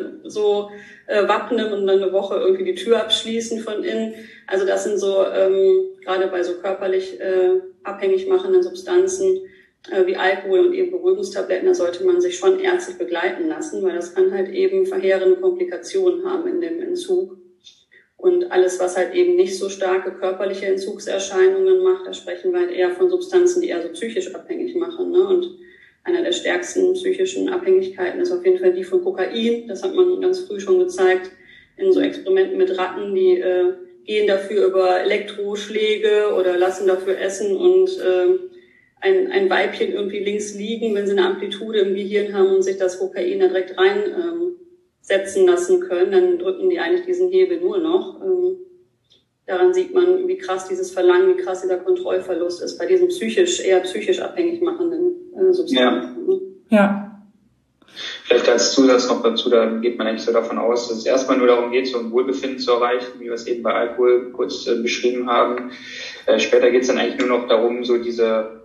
wappnen und dann eine Woche irgendwie die Tür abschließen von innen. Also das sind so, gerade bei so körperlich abhängig machenden Substanzen wie Alkohol und eben Beruhigungstabletten, da sollte man sich schon ärztlich begleiten lassen, weil das kann halt eben verheerende Komplikationen haben in dem Entzug. Und alles, was halt eben nicht so starke körperliche Entzugserscheinungen macht, da sprechen wir halt eher von Substanzen, die eher so psychisch abhängig machen. Ne? Und einer der stärksten psychischen Abhängigkeiten ist auf jeden Fall die von Kokain. Das hat man ganz früh schon gezeigt in so Experimenten mit Ratten, die gehen dafür über Elektroschläge oder lassen dafür essen und ein Weibchen irgendwie links liegen, wenn sie eine Amplitude im Gehirn haben und sich das Kokain da direkt reinsetzen lassen können, dann drücken die eigentlich diesen Hebel nur noch. Daran sieht man, wie krass dieses Verlangen, wie krass dieser Kontrollverlust ist bei diesen eher psychisch abhängig machenden Substanzen. Ja. Vielleicht als Zusatz noch dazu, da geht man eigentlich so davon aus, dass es erstmal nur darum geht, so ein Wohlbefinden zu erreichen, wie wir es eben bei Alkohol kurz beschrieben haben. Später geht es dann eigentlich nur noch darum, so diese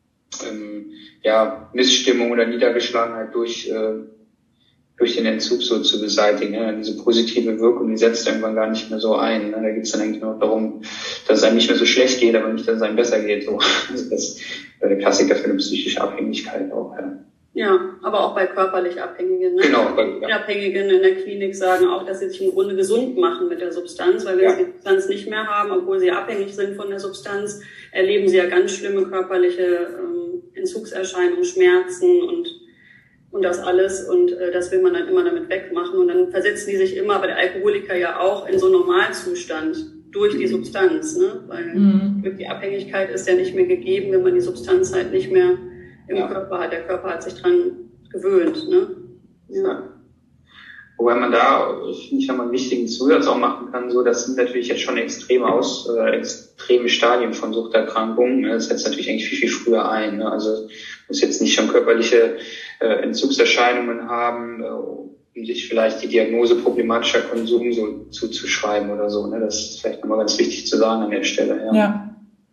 Missstimmung oder Niedergeschlagenheit durch den Entzug so zu beseitigen. Ja. Diese positive Wirkung, die setzt irgendwann gar nicht mehr so ein. Da geht es dann eigentlich nur noch darum, dass es einem nicht mehr so schlecht geht, aber nicht, dass es einem besser geht. So. Also das ist der Klassiker für eine psychische Abhängigkeit auch. Ja. Ja, aber auch bei körperlich Abhängigen. Ne? Genau. Die Abhängigen in der Klinik sagen auch, dass sie sich im Grunde gesund machen mit der Substanz, weil wenn sie die Substanz nicht mehr haben, obwohl sie abhängig sind von der Substanz, erleben sie ja ganz schlimme körperliche Entzugserscheinungen, Schmerzen und das alles. Und das will man dann immer damit wegmachen. Und dann versetzen die sich immer, bei der Alkoholiker ja auch, in so einen Normalzustand durch die Substanz. Ne? Weil die Abhängigkeit ist ja nicht mehr gegeben, wenn man die Substanz halt nicht mehr im Körper hat. Der Körper hat sich dran gewöhnt, ne? Ja. Wobei man da, finde ich, einen wichtigen Zusatz auch machen kann, so, das sind natürlich jetzt schon extreme Stadien von Suchterkrankungen. Das setzt natürlich eigentlich viel, viel früher ein, ne? Also, muss jetzt nicht schon körperliche Entzugserscheinungen haben, um sich vielleicht die Diagnose problematischer Konsum so zuzuschreiben oder so, ne? Das ist vielleicht nochmal ganz wichtig zu sagen an der Stelle, ja.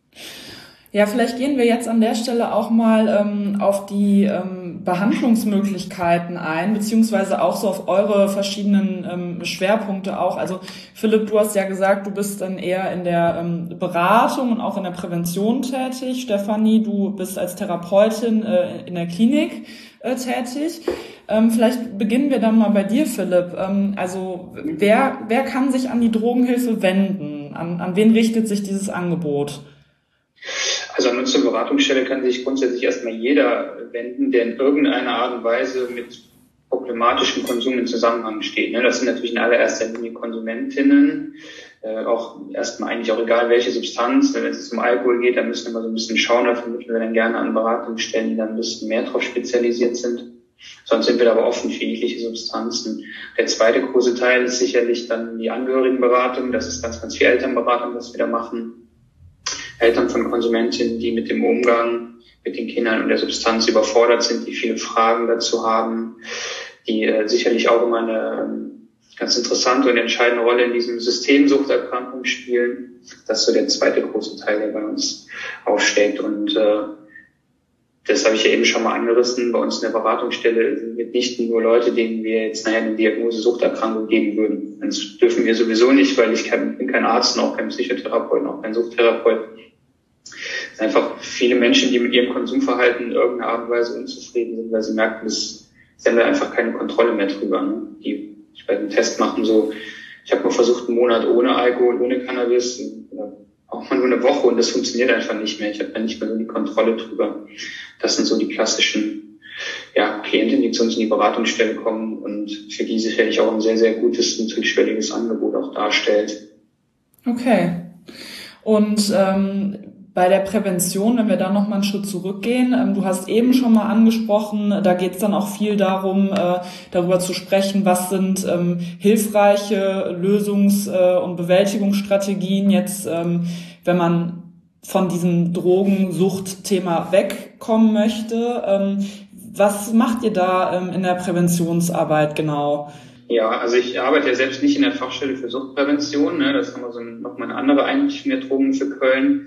Ja, vielleicht gehen wir jetzt an der Stelle auch mal auf die Behandlungsmöglichkeiten ein, beziehungsweise auch so auf eure verschiedenen Schwerpunkte auch. Also Philipp, du hast ja gesagt, du bist dann eher in der Beratung und auch in der Prävention tätig. Stefanie, du bist als Therapeutin in der Klinik tätig. Vielleicht beginnen wir dann mal bei dir, Philipp. Also wer kann sich an die Drogenhilfe wenden? An wen richtet sich dieses Angebot? Also an unsere Beratungsstelle kann sich grundsätzlich erstmal jeder wenden, der in irgendeiner Art und Weise mit problematischem Konsum in Zusammenhang steht. Das sind natürlich in allererster Linie Konsumentinnen, auch erstmal eigentlich auch egal welche Substanz. Wenn es um Alkohol geht, dann müssen wir mal so ein bisschen schauen, da vermitteln wir dann gerne an Beratungsstellen, die dann ein bisschen mehr darauf spezialisiert sind. Sonst sind wir da aber offen für jegliche Substanzen. Der zweite große Teil ist sicherlich dann die Angehörigenberatung. Das ist ganz, ganz viel Elternberatung, was wir da machen. Eltern von Konsumentinnen, die mit dem Umgang mit den Kindern und der Substanz überfordert sind, die viele Fragen dazu haben, die sicherlich auch immer eine ganz interessante und entscheidende Rolle in diesem System Suchterkrankung spielen. Das ist so der zweite große Teil, der bei uns aufsteigt. Und das habe ich ja eben schon mal angerissen. Bei uns in der Beratungsstelle sind mitnichten nur Leute, denen wir jetzt nachher eine Diagnose Suchterkrankung geben würden. Das dürfen wir sowieso nicht, weil ich bin kein Arzt, auch kein Psychotherapeut, auch kein Suchttherapeut. Es sind einfach viele Menschen, die mit ihrem Konsumverhalten in irgendeiner Art und Weise unzufrieden sind, weil sie merken, sie haben da einfach keine Kontrolle mehr drüber. Ne? Die bei dem Test machen so, ich habe mal versucht, einen Monat ohne Alkohol, ohne Cannabis, auch mal nur eine Woche und das funktioniert einfach nicht mehr. Ich habe da nicht mehr so die Kontrolle drüber. Das sind so die klassischen Klienten, die zu uns in die Beratungsstelle kommen und für die sicherlich auch ein sehr, sehr gutes, niedrigschwelliges Angebot auch darstellt. Okay. Und bei der Prävention, wenn wir da noch mal einen Schritt zurückgehen, du hast eben schon mal angesprochen, da geht es dann auch viel darum, darüber zu sprechen, was sind hilfreiche Lösungs- und Bewältigungsstrategien jetzt, wenn man von diesem Drogensuchtthema wegkommen möchte. Was macht ihr da in der Präventionsarbeit genau? Ja, also ich arbeite ja selbst nicht in der Fachstelle für Suchtprävention. Ne? Das ist nochmal eine andere Einrichtung der Drogen für Köln.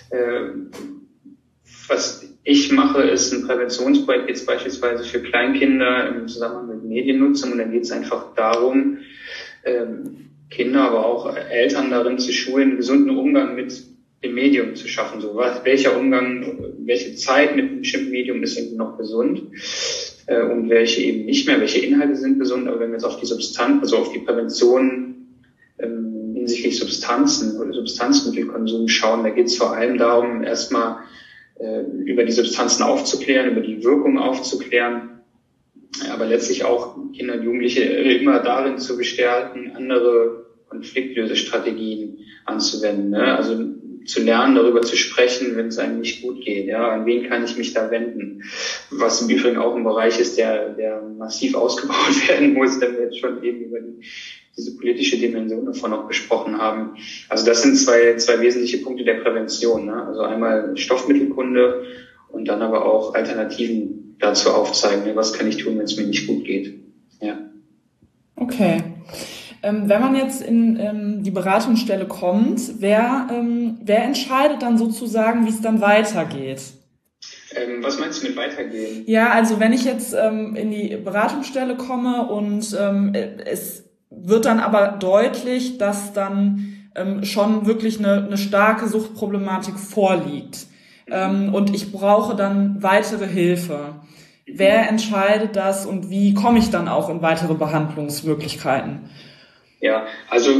Was ich mache, ist ein Präventionsprojekt jetzt beispielsweise für Kleinkinder im Zusammenhang mit Mediennutzung. Und dann geht es einfach darum, Kinder, aber auch Eltern darin zu schulen, einen gesunden Umgang mit dem Medium zu schaffen. So, welcher Umgang, welche Zeit mit einem bestimmten Medium ist irgendwie noch gesund und welche eben nicht mehr, welche Inhalte sind gesund. Aber wenn wir jetzt auf die Substanz, also auf die Prävention hinsichtlich Substanzen oder Substanzmittelkonsum schauen, da geht es vor allem darum, erstmal über die Substanzen aufzuklären, über die Wirkung aufzuklären, aber letztlich auch Kinder und Jugendliche immer darin zu bestärken, andere Konfliktlösestrategien anzuwenden. Ne? Also zu lernen, darüber zu sprechen, wenn es einem nicht gut geht. Ja, an wen kann ich mich da wenden? Was im Übrigen auch ein Bereich ist, der massiv ausgebaut werden muss, wenn wir jetzt schon eben über diese politische Dimension davon auch gesprochen haben. Also das sind zwei wesentliche Punkte der Prävention. Ne? Also einmal Stoffmittelkunde und dann aber auch Alternativen dazu aufzeigen. Ne? Was kann ich tun, wenn es mir nicht gut geht? Ja. Okay. Wenn man jetzt in die Beratungsstelle kommt, wer entscheidet dann sozusagen, wie es dann weitergeht? Was meinst du mit weitergehen? Ja, also wenn ich jetzt in die Beratungsstelle komme und es wird dann aber deutlich, dass dann schon wirklich eine starke Suchtproblematik vorliegt und ich brauche dann weitere Hilfe. Wer entscheidet das und wie komme ich dann auch in weitere Behandlungsmöglichkeiten? Ja, also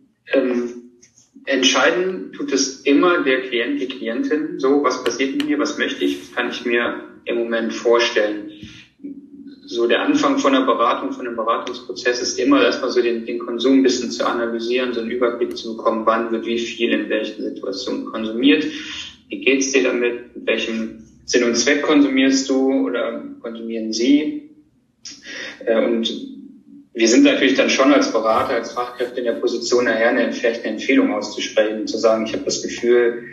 entscheiden tut es immer der Klient, die Klientin. So, was passiert mit mir, was möchte ich, was kann ich mir im Moment vorstellen. So der Anfang von der Beratung, von dem Beratungsprozess ist immer erstmal so den Konsum ein bisschen zu analysieren, so einen Überblick zu bekommen, wann wird wie viel in welchen Situationen konsumiert. Wie geht's dir damit? Mit welchem Sinn und Zweck konsumierst du oder konsumieren Sie? Und wir sind natürlich dann schon als Berater, als Fachkräfte in der Position, nachher vielleicht eine Empfehlung auszusprechen, zu sagen, ich habe das Gefühl,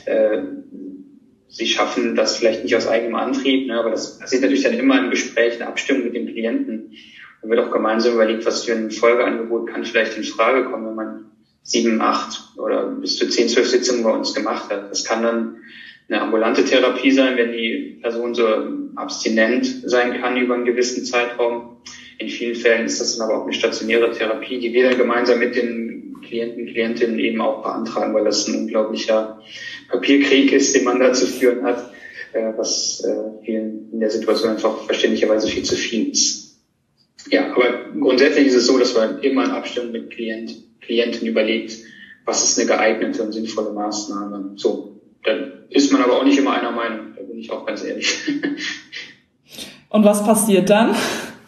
Sie schaffen das vielleicht nicht aus eigenem Antrieb, ne, aber das passiert natürlich dann immer im Gespräch, in Abstimmung mit dem Klienten. Dann wird auch gemeinsam überlegt, was für ein Folgeangebot kann vielleicht in Frage kommen, wenn man 7, 8 oder bis zu 10, 12 Sitzungen bei uns gemacht hat. Das kann dann eine ambulante Therapie sein, wenn die Person so abstinent sein kann über einen gewissen Zeitraum. In vielen Fällen ist das dann aber auch eine stationäre Therapie, die wir dann gemeinsam mit den Klienten, Klientinnen eben auch beantragen, weil das ein unglaublicher Papierkrieg ist, den man da zu führen hat, was vielen in der Situation einfach verständlicherweise viel zu viel ist. Ja, aber grundsätzlich ist es so, dass man immer in Abstimmung mit Klienten überlegt, was ist eine geeignete und sinnvolle Maßnahme. So, da ist man aber auch nicht immer einer Meinung, da bin ich auch ganz ehrlich. Und was passiert dann?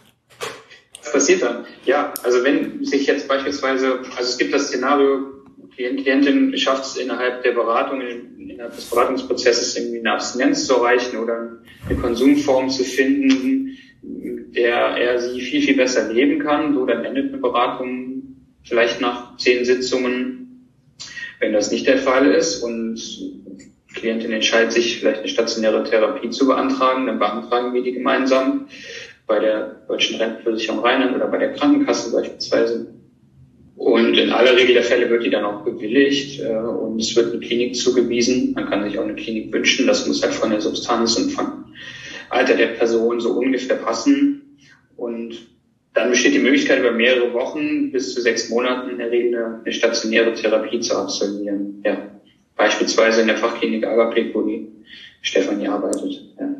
Was passiert dann? Ja, also wenn sich jetzt beispielsweise, also es gibt das Szenario, Klientin schafft es innerhalb der Beratung, innerhalb des Beratungsprozesses irgendwie eine Abstinenz zu erreichen oder eine Konsumform zu finden, der er sie viel, viel besser leben kann. So, dann endet eine Beratung vielleicht nach 10 Sitzungen. Wenn das nicht der Fall ist und die Klientin entscheidet sich, vielleicht eine stationäre Therapie zu beantragen, dann beantragen wir die gemeinsam bei der Deutschen Rentenversicherung Rheinland oder bei der Krankenkasse beispielsweise. Und in aller Regel der Fälle wird die dann auch bewilligt und es wird eine Klinik zugewiesen. Man kann sich auch eine Klinik wünschen. Das muss halt von der Substanz und vom Alter der Person so ungefähr passen. Und dann besteht die Möglichkeit, über mehrere Wochen bis zu 6 Monaten in der Regel eine stationäre Therapie zu absolvieren. Ja, beispielsweise in der Fachklinik Agablick, wo die Stefanie arbeitet. Ja.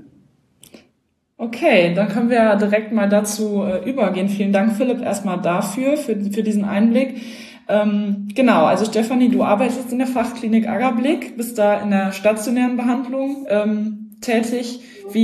Okay, dann können wir direkt mal dazu übergehen. Vielen Dank, Philipp, erstmal dafür, für diesen Einblick. Genau, also Stefanie, du arbeitest in der Fachklinik Agablick, bist da in der stationären Behandlung tätig.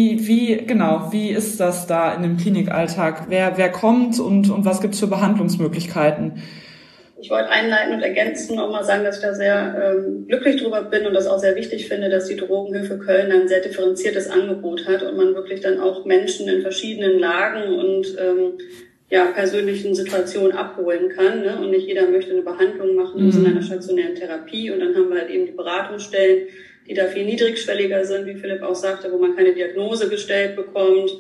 Wie ist das da in dem Klinikalltag? Wer kommt und was gibt's für Behandlungsmöglichkeiten? Ich wollte einleiten und ergänzen und mal sagen, dass ich da sehr glücklich drüber bin und das auch sehr wichtig finde, dass die Drogenhilfe Köln ein sehr differenziertes Angebot hat und man wirklich dann auch Menschen in verschiedenen Lagen und persönlichen Situationen abholen kann. Ne? Und nicht jeder möchte eine Behandlung machen im Sinne einer stationären Therapie. Und dann haben wir halt eben die Beratungsstellen, die da viel niedrigschwelliger sind, wie Philipp auch sagte, wo man keine Diagnose gestellt bekommt,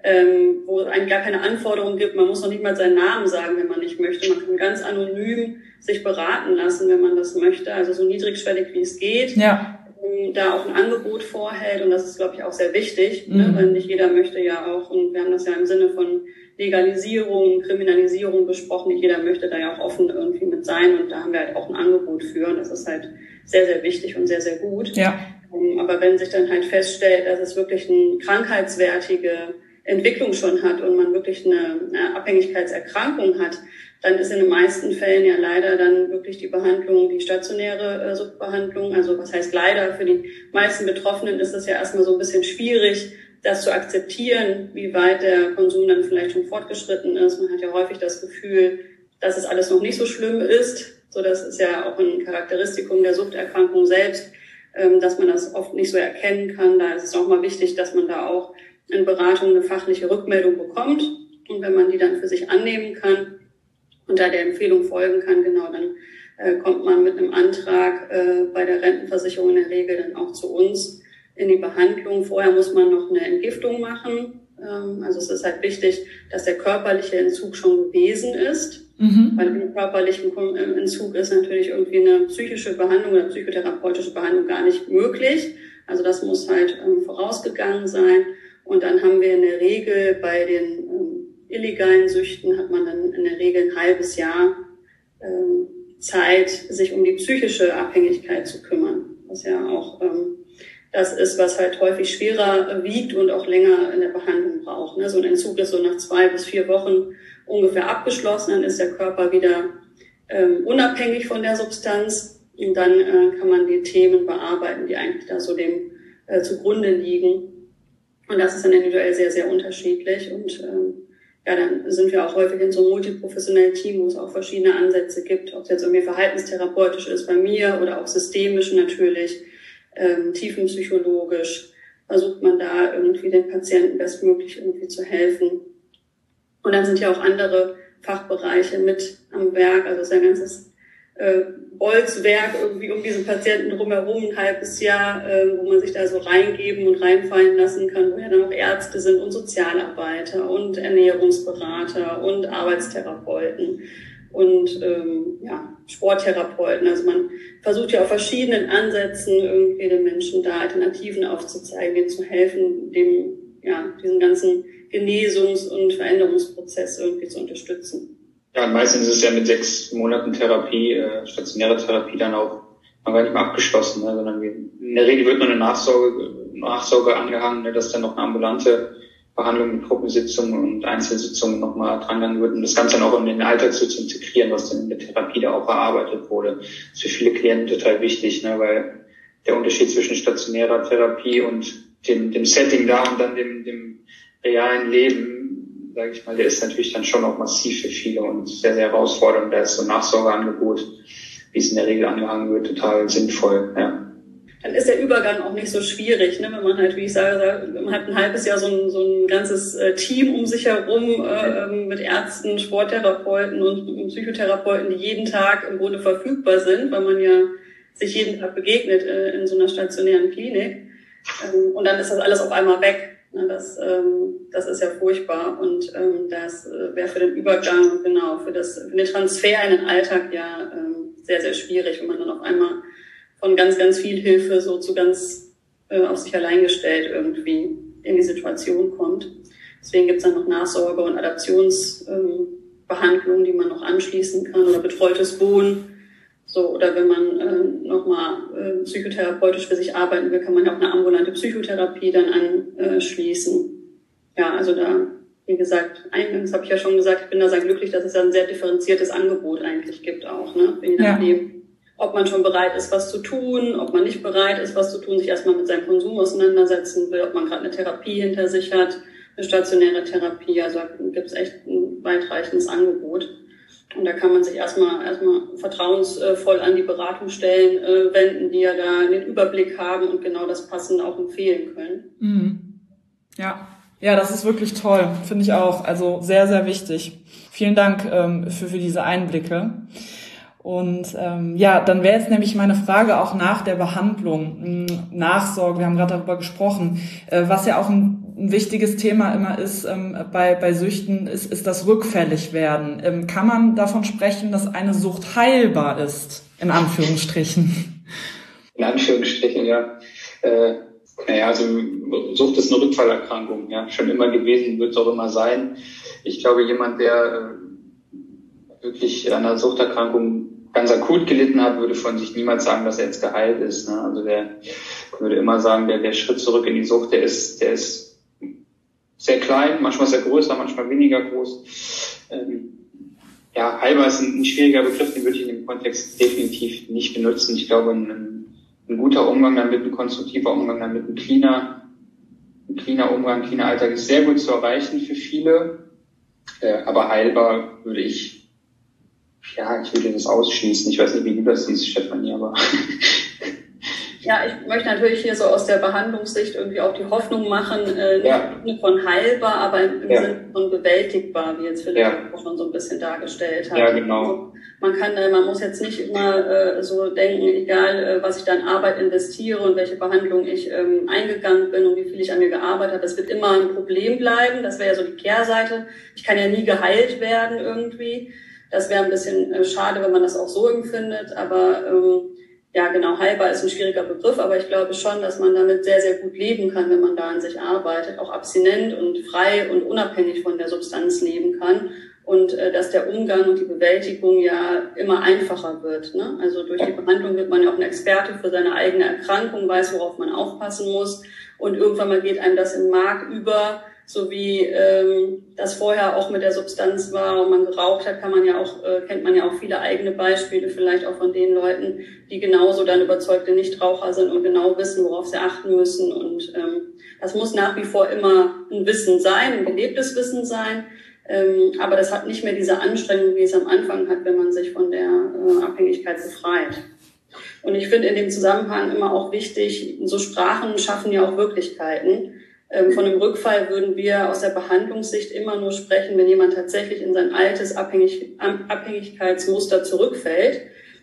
wo es eigentlich gar keine Anforderungen gibt. Man muss noch nicht mal seinen Namen sagen, wenn man nicht möchte. Man kann ganz anonym sich beraten lassen, wenn man das möchte. Also so niedrigschwellig, wie es geht. Ja. Da auch ein Angebot vorhält. Und das ist, glaube ich, auch sehr wichtig, ne? Weil nicht jeder möchte ja auch, und wir haben das ja im Sinne von Legalisierung, Kriminalisierung besprochen. Nicht jeder möchte da ja auch offen irgendwie mit sein. Und da haben wir halt auch ein Angebot für. Und das ist halt sehr, sehr wichtig und sehr, sehr gut. Ja. Aber wenn sich dann halt feststellt, dass es wirklich eine krankheitswertige Entwicklung schon hat und man wirklich eine Abhängigkeitserkrankung hat, dann ist in den meisten Fällen ja leider dann wirklich die Behandlung, die stationäre Suchtbehandlung. Also was heißt leider? Für die meisten Betroffenen ist es ja erstmal so ein bisschen schwierig, das zu akzeptieren, wie weit der Konsum dann vielleicht schon fortgeschritten ist. Man hat ja häufig das Gefühl, dass es alles noch nicht so schlimm ist. So, das ist ja auch ein Charakteristikum der Suchterkrankung selbst, dass man das oft nicht so erkennen kann. Da ist es auch mal wichtig, dass man da auch in Beratung eine fachliche Rückmeldung bekommt. Und wenn man die dann für sich annehmen kann und da der Empfehlung folgen kann, genau, dann kommt man mit einem Antrag bei der Rentenversicherung in der Regel dann auch zu uns in die Behandlung. Vorher muss man noch eine Entgiftung machen. Also es ist halt wichtig, dass der körperliche Entzug schon gewesen ist. Weil im körperlichen Entzug ist natürlich irgendwie eine psychische Behandlung oder psychotherapeutische Behandlung gar nicht möglich. Also das muss halt vorausgegangen sein. Und dann haben wir in der Regel bei den illegalen Süchten hat man dann in der Regel ein halbes Jahr Zeit, sich um die psychische Abhängigkeit zu kümmern. Was ja auch das ist, was halt häufig schwerer wiegt und auch länger in der Behandlung braucht. Ne? So ein Entzug ist so nach 2 bis 4 Wochen ungefähr abgeschlossen, dann ist der Körper wieder unabhängig von der Substanz und dann kann man die Themen bearbeiten, die eigentlich da so dem zugrunde liegen. Und das ist dann individuell sehr, sehr unterschiedlich. Und dann sind wir auch häufig in so einem multiprofessionellen Team, wo es auch verschiedene Ansätze gibt, ob es jetzt irgendwie verhaltenstherapeutisch ist bei mir oder auch systemisch natürlich, tiefenpsychologisch, versucht man da irgendwie den Patienten bestmöglich irgendwie zu helfen. Und dann sind ja auch andere Fachbereiche mit am Werk, also es ist ein ganzes Bolzwerk irgendwie um diesen Patienten drumherum, ein halbes Jahr, wo man sich da so reingeben und reinfallen lassen kann, wo ja dann auch Ärzte sind und Sozialarbeiter und Ernährungsberater und Arbeitstherapeuten und Sporttherapeuten. Also man versucht ja auf verschiedenen Ansätzen irgendwie den Menschen da Alternativen aufzuzeigen, denen zu helfen, diesen ganzen Genesungs- und Veränderungsprozess irgendwie zu unterstützen. Ja, und meistens ist es ja mit 6 Monaten Therapie, stationäre Therapie dann auch noch gar nicht mehr abgeschlossen, ne, sondern in der Regel wird nur eine Nachsorge angehangen, ne, dass dann noch eine ambulante Behandlung mit Gruppensitzungen und Einzelsitzungen nochmal drangegangen wird, und das Ganze dann auch in den Alltag zu integrieren, was dann in der Therapie da auch erarbeitet wurde. Das ist für viele Klienten total wichtig, ne, weil der Unterschied zwischen stationärer Therapie und dem Setting da und dann dem realen Leben, sage ich mal, der ist natürlich dann schon auch massiv für viele und sehr, sehr herausfordernd. Da ist so ein Nachsorgeangebot, wie es in der Regel angehangen wird, total sinnvoll. Ja. Dann ist der Übergang auch nicht so schwierig, ne? Wenn man halt, wie ich sage, man hat ein halbes Jahr so ein ganzes Team um sich herum mit Ärzten, Sporttherapeuten und Psychotherapeuten, die jeden Tag im Grunde verfügbar sind, weil man ja sich jeden Tag begegnet in so einer stationären Klinik. Und dann ist das alles auf einmal weg. Das ist ja furchtbar, und das wäre für den Übergang und genau für den Transfer in den Alltag ja sehr, sehr schwierig, wenn man dann auf einmal von ganz, ganz viel Hilfe so zu ganz auf sich allein gestellt irgendwie in die Situation kommt. Deswegen gibt es dann noch Nachsorge und Adaptionsbehandlungen, die man noch anschließen kann, oder betreutes Wohnen. So, oder wenn man nochmal psychotherapeutisch für sich arbeiten will, kann man ja auch eine ambulante Psychotherapie dann anschließen. Ja, also da, wie gesagt, eingangs habe ich ja schon gesagt, ich bin da sehr glücklich, dass es ja ein sehr differenziertes Angebot eigentlich gibt auch, ne? Je nachdem, ob man schon bereit ist, was zu tun, ob man nicht bereit ist, was zu tun, sich erstmal mit seinem Konsum auseinandersetzen will, ob man gerade eine Therapie hinter sich hat, eine stationäre Therapie. Also da gibt es echt ein weitreichendes Angebot. Und da kann man sich erstmal vertrauensvoll an die Beratungsstellen wenden, die ja da den Überblick haben und genau das Passende auch empfehlen können. Mhm. Ja, das ist wirklich toll, finde ich auch. Also sehr, sehr wichtig. Vielen Dank für diese Einblicke. Und dann wäre jetzt nämlich meine Frage auch nach der Behandlung, Nachsorge, wir haben gerade darüber gesprochen, was ja auch ein wichtiges Thema immer ist bei Süchten, ist das Rückfälligwerden. Kann man davon sprechen, dass eine Sucht heilbar ist, in Anführungsstrichen? In Anführungsstrichen, ja. Also Sucht ist eine Rückfallerkrankung, ja, schon immer gewesen, wird es auch immer sein. Ich glaube, jemand, der wirklich an einer Suchterkrankung ganz akut gelitten hat, würde von sich niemals sagen, dass er jetzt geheilt ist. Ne? Also der würde immer sagen, der Schritt zurück in die Sucht, der ist sehr klein, manchmal sehr größer, manchmal weniger groß. Heilbar ist ein schwieriger Begriff, den würde ich in dem Kontext definitiv nicht benutzen. Ich glaube, ein guter Umgang damit, ein konstruktiver Umgang damit, ein cleaner Umgang, cleaner Alltag ist sehr gut zu erreichen für viele. Aber heilbar würde ich würde das ausschließen. Ich weiß nicht, wie du das siehst, Stefanie, aber... Ja, ich möchte natürlich hier so aus der Behandlungssicht irgendwie auch die Hoffnung machen, nicht im Sinne von heilbar, aber im Sinne von bewältigbar, wie jetzt Philipp auch schon so ein bisschen dargestellt hat. Ja, genau. Man muss jetzt nicht immer so denken, egal was ich da an Arbeit investiere und welche Behandlung ich eingegangen bin und wie viel ich an mir gearbeitet habe, das wird immer ein Problem bleiben. Das wäre ja so die Kehrseite. Ich kann ja nie geheilt werden irgendwie. Das wäre ein bisschen schade, wenn man das auch so empfindet, aber heilbar ist ein schwieriger Begriff, aber ich glaube schon, dass man damit sehr, sehr gut leben kann, wenn man da an sich arbeitet, auch abstinent und frei und unabhängig von der Substanz leben kann, und dass der Umgang und die Bewältigung ja immer einfacher wird. Ne? Also durch die Behandlung wird man ja auch ein Experte für seine eigene Erkrankung, weiß, worauf man aufpassen muss, und irgendwann mal geht einem das im Mark über, so wie das vorher auch mit der Substanz war und man geraucht hat, kennt man ja auch viele eigene Beispiele, vielleicht auch von den Leuten, die genauso dann überzeugte Nichtraucher sind und genau wissen, worauf sie achten müssen. Und das muss nach wie vor immer ein Wissen sein, ein gelebtes Wissen sein. Aber das hat nicht mehr diese Anstrengung, wie es am Anfang hat, wenn man sich von der Abhängigkeit befreit. Und ich finde in dem Zusammenhang immer auch wichtig, so Sprachen schaffen ja auch Wirklichkeiten. Von einem Rückfall würden wir aus der Behandlungssicht immer nur sprechen, wenn jemand tatsächlich in sein altes Abhängigkeitsmuster zurückfällt.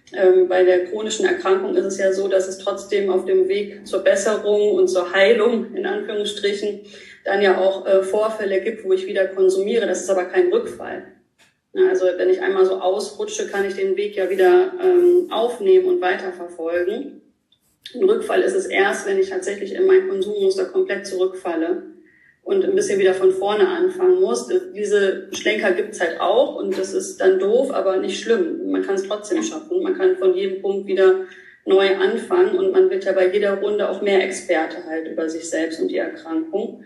Bei der chronischen Erkrankung ist es ja so, dass es trotzdem auf dem Weg zur Besserung und zur Heilung, in Anführungsstrichen, dann ja auch Vorfälle gibt, wo ich wieder konsumiere. Das ist aber kein Rückfall. Also wenn ich einmal so ausrutsche, kann ich den Weg ja wieder aufnehmen und weiterverfolgen. Ein Rückfall ist es erst, wenn ich tatsächlich in mein Konsummuster komplett zurückfalle und ein bisschen wieder von vorne anfangen muss. Diese Schlenker gibt's halt auch und das ist dann doof, aber nicht schlimm. Man kann es trotzdem schaffen. Man kann von jedem Punkt wieder neu anfangen und man wird ja bei jeder Runde auch mehr Experte halt über sich selbst und die Erkrankung.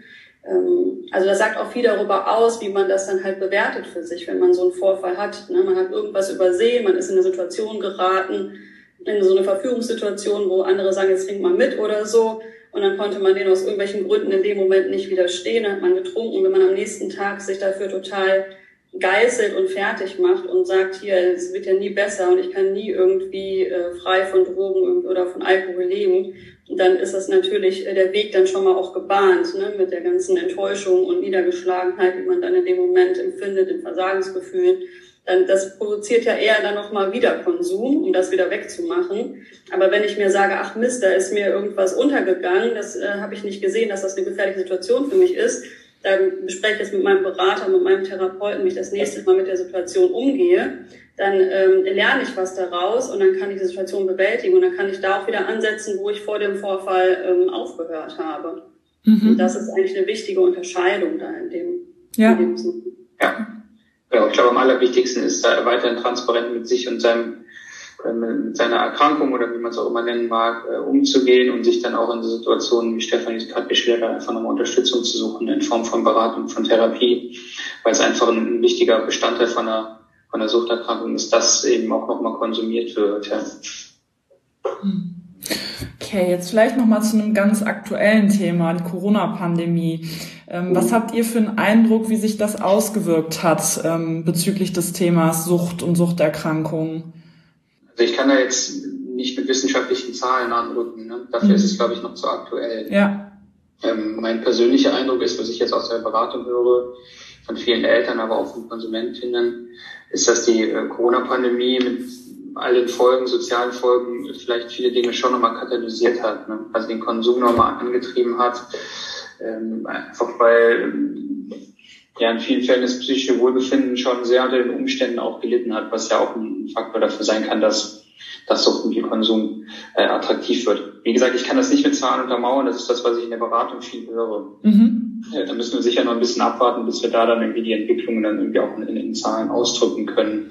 Also das sagt auch viel darüber aus, wie man das dann halt bewertet für sich, wenn man so einen Vorfall hat. Man hat irgendwas übersehen, man ist in eine Situation geraten, in so eine Verfügungssituation, wo andere sagen, jetzt trink mal mit oder so. Und dann konnte man denen aus irgendwelchen Gründen in dem Moment nicht widerstehen, dann hat man getrunken. Und wenn man am nächsten Tag sich dafür total geißelt und fertig macht und sagt, hier, es wird ja nie besser und ich kann nie irgendwie frei von Drogen oder von Alkohol leben, dann ist das natürlich der Weg dann schon mal auch gebahnt, ne, mit der ganzen Enttäuschung und Niedergeschlagenheit, die man dann in dem Moment empfindet, in Versagensgefühlen. Das provoziert ja eher dann nochmal wieder Konsum, um das wieder wegzumachen. Aber wenn ich mir sage, ach Mist, da ist mir irgendwas untergegangen, das habe ich nicht gesehen, dass das eine gefährliche Situation für mich ist, dann bespreche ich jetzt mit meinem Berater, mit meinem Therapeuten, wie ich das nächste Mal mit der Situation umgehe, dann lerne ich was daraus und dann kann ich die Situation bewältigen und dann kann ich da auch wieder ansetzen, wo ich vor dem Vorfall aufgehört habe. Mhm. Und das ist eigentlich eine wichtige Unterscheidung da in dem Sinne. Ja. Ja, ich glaube, am allerwichtigsten ist da weiterhin transparent mit sich und mit seiner Erkrankung oder wie man es auch immer nennen mag, umzugehen und sich dann auch in so Situationen, wie Stefanie es gerade beschrieben hat, einfach nochmal Unterstützung zu suchen in Form von Beratung, von Therapie, weil es einfach ein wichtiger Bestandteil von einer Suchterkrankung ist, dass eben auch nochmal konsumiert wird. Ja. Okay, jetzt vielleicht nochmal zu einem ganz aktuellen Thema, die Corona-Pandemie. Was habt ihr für einen Eindruck, wie sich das ausgewirkt hat bezüglich des Themas Sucht und Suchterkrankungen? Also ich kann da jetzt nicht mit wissenschaftlichen Zahlen anrücken, ne? Dafür ist es, glaube ich, noch zu aktuell. Ja. Mein persönlicher Eindruck ist, was ich jetzt aus der Beratung höre, von vielen Eltern, aber auch von Konsumentinnen, ist, dass die Corona-Pandemie mit all den Folgen, sozialen Folgen, vielleicht viele Dinge schon nochmal katalysiert hat, ne? Also den Konsum nochmal angetrieben hat, einfach weil in vielen Fällen das psychische Wohlbefinden schon sehr unter den Umständen auch gelitten hat, was ja auch ein Faktor dafür sein kann, dass Sucht und Konsum attraktiv wird. Wie gesagt, ich kann das nicht mit Zahlen untermauern, das ist das, was ich in der Beratung viel höre. Mhm. Da müssen wir sicher noch ein bisschen abwarten, bis wir da dann irgendwie die Entwicklungen dann irgendwie auch in Zahlen ausdrücken können.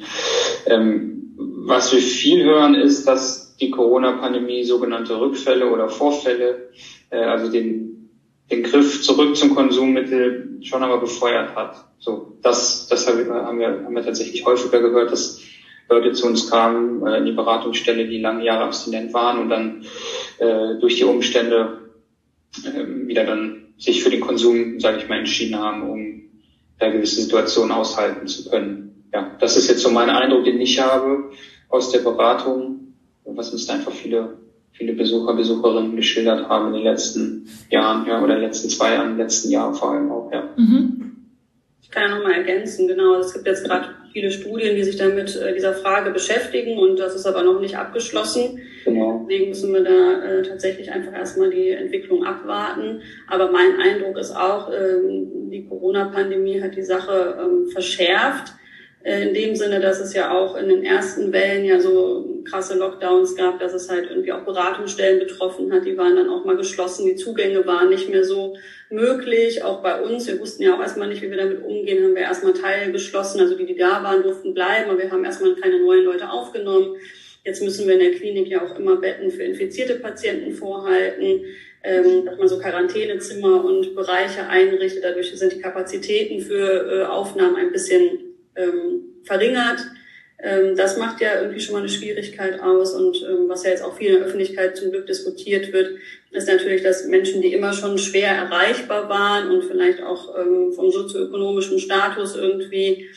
Was wir viel hören, ist, dass die Corona-Pandemie sogenannte Rückfälle oder Vorfälle, also den Griff zurück zum Konsummittel schon einmal befeuert hat. So, das haben wir tatsächlich häufiger gehört, dass Leute zu uns kamen in die Beratungsstelle, die lange Jahre abstinent waren und dann durch die Umstände wieder dann sich für den Konsum, sage ich mal, entschieden haben, um da gewisse Situationen aushalten zu können. Ja, das ist jetzt so mein Eindruck, den ich habe aus der Beratung, was uns da einfach viele Besucher, Besucherinnen geschildert haben in den letzten Jahren, ja, oder letzten 2 Jahren, letzten Jahr vor allem auch, ja. Mhm. Ich kann ja nochmal ergänzen, genau. Es gibt jetzt gerade viele Studien, die sich dann mit dieser Frage beschäftigen und das ist aber noch nicht abgeschlossen. Genau. Deswegen müssen wir da tatsächlich einfach erstmal die Entwicklung abwarten. Aber mein Eindruck ist auch, die Corona-Pandemie hat die Sache verschärft. In dem Sinne, dass es ja auch in den ersten Wellen ja so krasse Lockdowns gab, dass es halt irgendwie auch Beratungsstellen betroffen hat. Die waren dann auch mal geschlossen, die Zugänge waren nicht mehr so möglich. Auch bei uns, wir wussten ja auch erstmal nicht, wie wir damit umgehen, haben wir erstmal Teile geschlossen. Also die da waren, durften bleiben, aber wir haben erstmal keine neuen Leute aufgenommen. Jetzt müssen wir in der Klinik ja auch immer Betten für infizierte Patienten vorhalten. dass man so Quarantänezimmer und Bereiche einrichtet. Dadurch sind die Kapazitäten für Aufnahmen ein bisschen verringert. Das macht ja irgendwie schon mal eine Schwierigkeit aus. Und was ja jetzt auch viel in der Öffentlichkeit zum Glück diskutiert wird, ist natürlich, dass Menschen, die immer schon schwer erreichbar waren und vielleicht auch vom sozioökonomischen Status irgendwie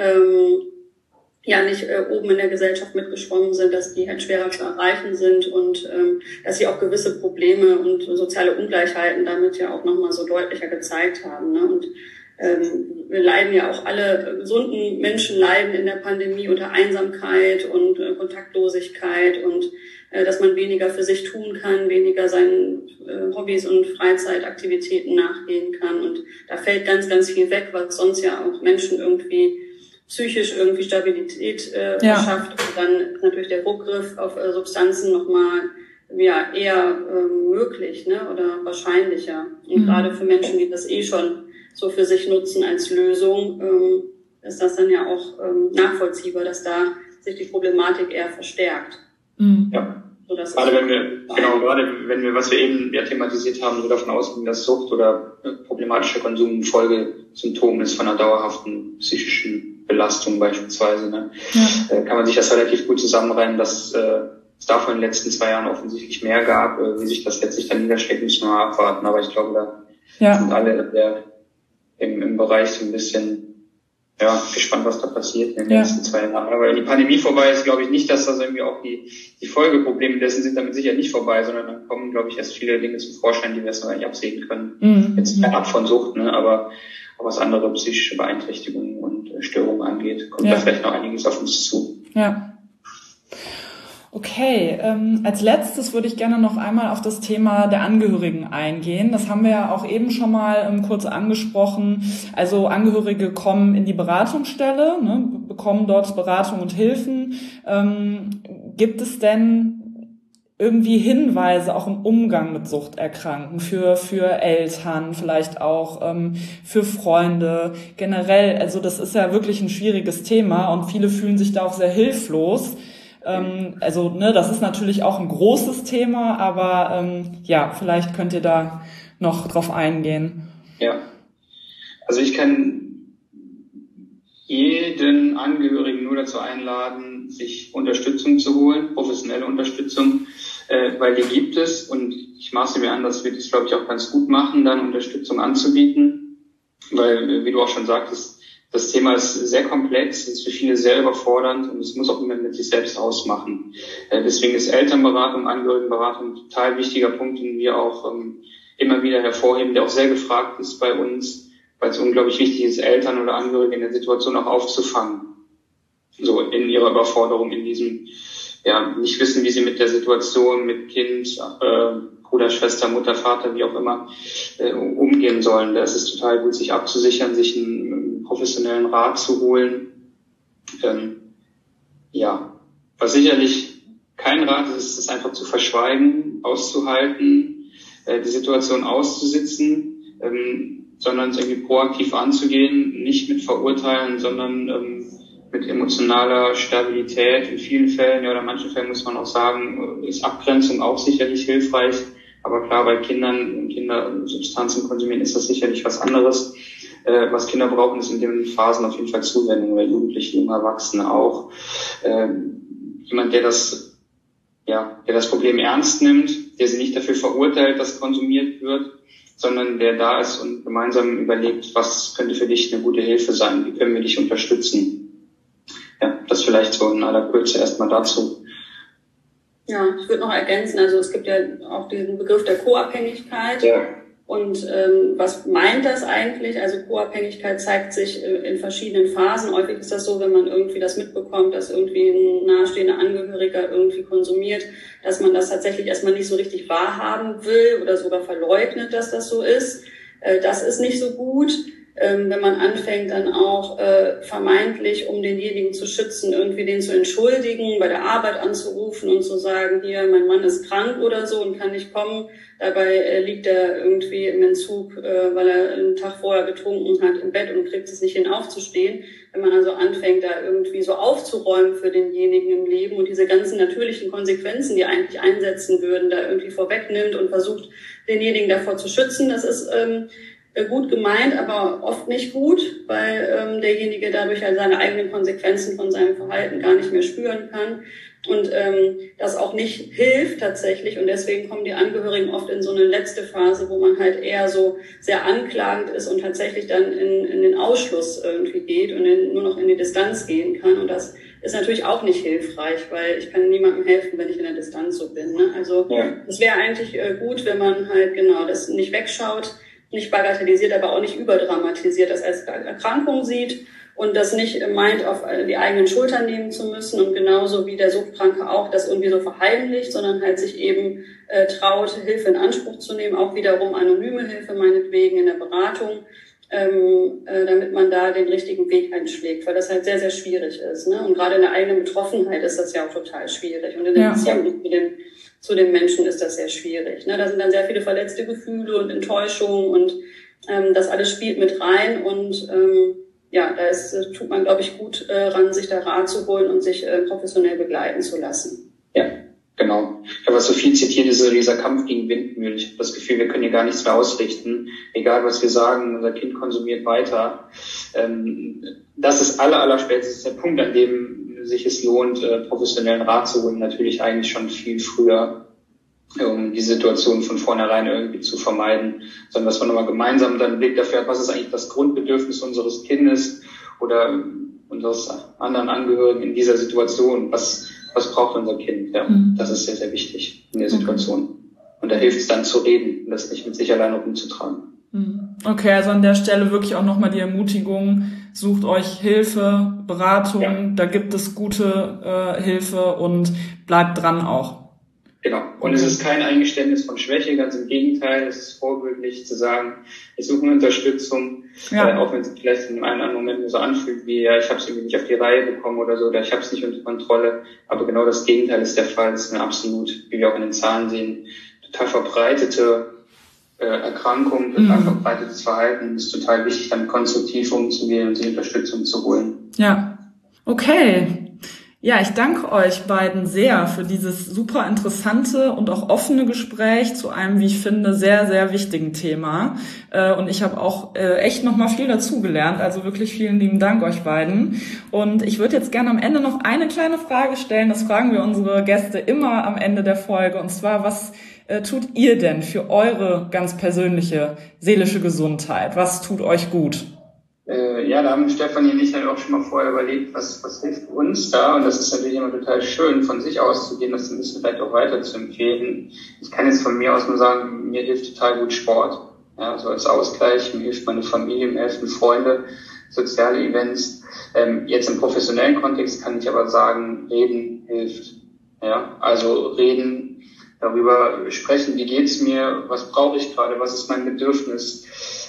nicht oben in der Gesellschaft mitgeschwommen sind, dass die halt schwerer zu erreichen sind und dass sie auch gewisse Probleme und soziale Ungleichheiten damit ja auch nochmal so deutlicher gezeigt haben. Ne? Und wir leiden ja auch alle, gesunden Menschen leiden in der Pandemie unter Einsamkeit und Kontaktlosigkeit und dass man weniger für sich tun kann, weniger seinen Hobbys und Freizeitaktivitäten nachgehen kann. Und da fällt ganz, ganz viel weg, was sonst ja auch Menschen irgendwie psychisch irgendwie Stabilität verschafft. Und dann ist natürlich der Rückgriff auf Substanzen nochmal eher möglich, ne, oder wahrscheinlicher. Und gerade für Menschen, die das schon so für sich nutzen als Lösung, ist das dann ja auch nachvollziehbar, dass da sich die Problematik eher verstärkt. Ja. Gerade wenn wir, was wir eben thematisiert haben, so davon ausgehen, dass Sucht oder problematischer Konsum ein Folgesymptom ist von einer dauerhaften psychischen Belastung beispielsweise, ne? Kann man sich das relativ gut zusammenreimen, dass es davon in den letzten 2 Jahren offensichtlich mehr gab. Wie sich das letztlich dann niederschlägt, müssen wir mal abwarten. Aber ich glaube, da sind alle im Bereich so ein bisschen gespannt, was da passiert in den nächsten 2 Jahren. Aber wenn die Pandemie vorbei ist, glaube ich nicht, dass das irgendwie auch die Folgeprobleme dessen sind damit sicher nicht vorbei, sondern dann kommen, glaube ich, erst viele Dinge zum Vorschein, die wir jetzt noch gar nicht absehen können. Jetzt ab von Sucht, ne? Aber was andere psychische Beeinträchtigungen und Störungen angeht, kommt da vielleicht noch einiges auf uns zu. Ja. Okay, als letztes würde ich gerne noch einmal auf das Thema der Angehörigen eingehen. Das haben wir ja auch eben schon mal kurz angesprochen. Also Angehörige kommen in die Beratungsstelle, ne, bekommen dort Beratung und Hilfen. Gibt es denn irgendwie Hinweise auch im Umgang mit Suchterkrankten für Eltern, vielleicht auch für Freunde generell? Also das ist ja wirklich ein schwieriges Thema und viele fühlen sich da auch sehr hilflos. Das ist natürlich auch ein großes Thema, aber vielleicht könnt ihr da noch drauf eingehen. Ja, also ich kann jeden Angehörigen nur dazu einladen, sich Unterstützung zu holen, professionelle Unterstützung, weil die gibt es und ich maße mir an, dass wir das, glaube ich, auch ganz gut machen, dann Unterstützung anzubieten, weil, wie du auch schon sagtest, das Thema ist sehr komplex, ist für viele sehr überfordernd und es muss auch immer mit sich selbst ausmachen. Deswegen ist Elternberatung, Angehörigenberatung ein total wichtiger Punkt, den wir auch immer wieder hervorheben, der auch sehr gefragt ist bei uns, weil es unglaublich wichtig ist, Eltern oder Angehörige in der Situation auch aufzufangen. So in ihrer Überforderung, in diesem, nicht wissen, wie sie mit der Situation, mit Kind, Bruder, Schwester, Mutter, Vater, wie auch immer, umgehen sollen. Da ist es total gut, sich abzusichern, sich einen professionellen Rat zu holen. Was sicherlich kein Rat ist, ist einfach zu verschweigen, auszuhalten, die Situation auszusitzen, sondern es irgendwie proaktiv anzugehen, nicht mit Verurteilen, sondern mit emotionaler Stabilität. In vielen Fällen, oder in manchen Fällen muss man auch sagen, ist Abgrenzung auch sicherlich hilfreich. Aber klar, bei Kinder Substanzen konsumieren, ist das sicherlich was anderes. Was Kinder brauchen, ist in den Phasen auf jeden Fall Zuwendung, oder Jugendliche, junge Erwachsene auch. Jemand, der das Problem ernst nimmt, der sie nicht dafür verurteilt, dass konsumiert wird, sondern der da ist und gemeinsam überlegt, was könnte für dich eine gute Hilfe sein, wie können wir dich unterstützen. Ja, das vielleicht so in aller Kürze erstmal dazu. Ja, ich würde noch ergänzen, also es gibt ja auch diesen Begriff der Co-Abhängigkeit. Ja. Und was meint das eigentlich? Also Co-Abhängigkeit zeigt sich in verschiedenen Phasen. Häufig ist das so, wenn man irgendwie das mitbekommt, dass irgendwie ein nahestehender Angehöriger irgendwie konsumiert, dass man das tatsächlich erstmal nicht so richtig wahrhaben will oder sogar verleugnet, dass das so ist. Das ist nicht so gut. Wenn man anfängt dann auch vermeintlich, um denjenigen zu schützen, irgendwie den zu entschuldigen, bei der Arbeit anzurufen und zu sagen, hier, mein Mann ist krank oder so und kann nicht kommen. Dabei liegt er irgendwie im Entzug, weil er einen Tag vorher getrunken hat im Bett und kriegt es nicht hin aufzustehen. Wenn man also anfängt, da irgendwie so aufzuräumen für denjenigen im Leben und diese ganzen natürlichen Konsequenzen, die eigentlich einsetzen würden, da irgendwie vorwegnimmt und versucht, denjenigen davor zu schützen. Das ist gut gemeint, aber oft nicht gut, weil derjenige dadurch halt seine eigenen Konsequenzen von seinem Verhalten gar nicht mehr spüren kann und das auch nicht hilft tatsächlich. Und deswegen kommen die Angehörigen oft in so eine letzte Phase, wo man halt eher so sehr anklagend ist und tatsächlich dann in den Ausschluss irgendwie geht und nur noch in die Distanz gehen kann. Und das ist natürlich auch nicht hilfreich, weil ich kann niemandem helfen, wenn ich in der Distanz so bin. Ne? Also es wäre eigentlich gut, wenn man halt genau das nicht wegschaut, nicht bagatellisiert, aber auch nicht überdramatisiert, das als Erkrankung sieht und das nicht meint, auf die eigenen Schultern nehmen zu müssen und genauso wie der Suchtkranke auch das irgendwie so verheimlicht, sondern halt sich eben traut, Hilfe in Anspruch zu nehmen, auch wiederum anonyme Hilfe meinetwegen in der Beratung, damit man da den richtigen Weg einschlägt, weil das halt sehr, sehr schwierig ist. Ne? Und gerade in der eigenen Betroffenheit ist das ja auch total schwierig und in der Beziehung zu den Menschen ist das sehr schwierig. Ne? Da sind dann sehr viele verletzte Gefühle und Enttäuschungen und das alles spielt mit rein und tut man, glaube ich, gut ran, sich da Rat zu holen und sich professionell begleiten zu lassen. Ja, genau. Ich habe was so viel zitiert, dieser Kampf gegen Windmühlen. Ich habe das Gefühl, wir können hier gar nichts mehr ausrichten. Egal, was wir sagen, unser Kind konsumiert weiter. Das ist allerspätestens der Punkt, an dem sich es lohnt, professionellen Rat zu holen. Natürlich eigentlich schon viel früher, um die Situation von vornherein irgendwie zu vermeiden, sondern dass man nochmal gemeinsam dann einen Blick dafür hat, was ist eigentlich das Grundbedürfnis unseres Kindes oder unseres anderen Angehörigen in dieser Situation, was braucht unser Kind. Ja, das ist sehr, sehr wichtig in der Situation. Und da hilft es dann zu reden und das nicht mit sich alleine rumzutragen. Okay, also an der Stelle wirklich auch nochmal die Ermutigung, sucht euch Hilfe, Beratung, da gibt es gute Hilfe und bleibt dran auch. Genau. Und es ist kein Eingeständnis von Schwäche, ganz im Gegenteil. Es ist vorbildlich zu sagen, ich suche eine Unterstützung, auch wenn es vielleicht in einem anderen Moment so anfühlt, wie ich habe es irgendwie nicht auf die Reihe bekommen oder so, oder ich habe es nicht unter Kontrolle. Aber genau das Gegenteil ist der Fall. Es ist eine absolut, wie wir auch in den Zahlen sehen, total verbreitete Erkrankung, total verbreitetes Verhalten. Es ist total wichtig, damit konstruktiv umzugehen und sich Unterstützung zu holen. Ja, okay. Ja, ich danke euch beiden sehr für dieses super interessante und auch offene Gespräch zu einem, wie ich finde, sehr, sehr wichtigen Thema. Und ich habe auch echt nochmal viel dazugelernt. Also wirklich vielen lieben Dank euch beiden. Und ich würde jetzt gerne am Ende noch eine kleine Frage stellen. Das fragen wir unsere Gäste immer am Ende der Folge. Und zwar, was tut ihr denn für eure ganz persönliche seelische Gesundheit? Was tut euch gut? Da haben Stefanie und ich halt auch schon mal vorher überlegt, was hilft uns da. Und das ist natürlich immer total schön, von sich auszugehen, das ein bisschen vielleicht auch weiter zu empfehlen. Ich kann jetzt von mir aus nur sagen, mir hilft total gut Sport. Ja, so als Ausgleich, mir hilft meine Familie, mir helfen Freunde, soziale Events. Jetzt im professionellen Kontext kann ich aber sagen, Reden hilft. Ja, also reden, darüber sprechen, wie geht's mir, was brauche ich gerade, was ist mein Bedürfnis.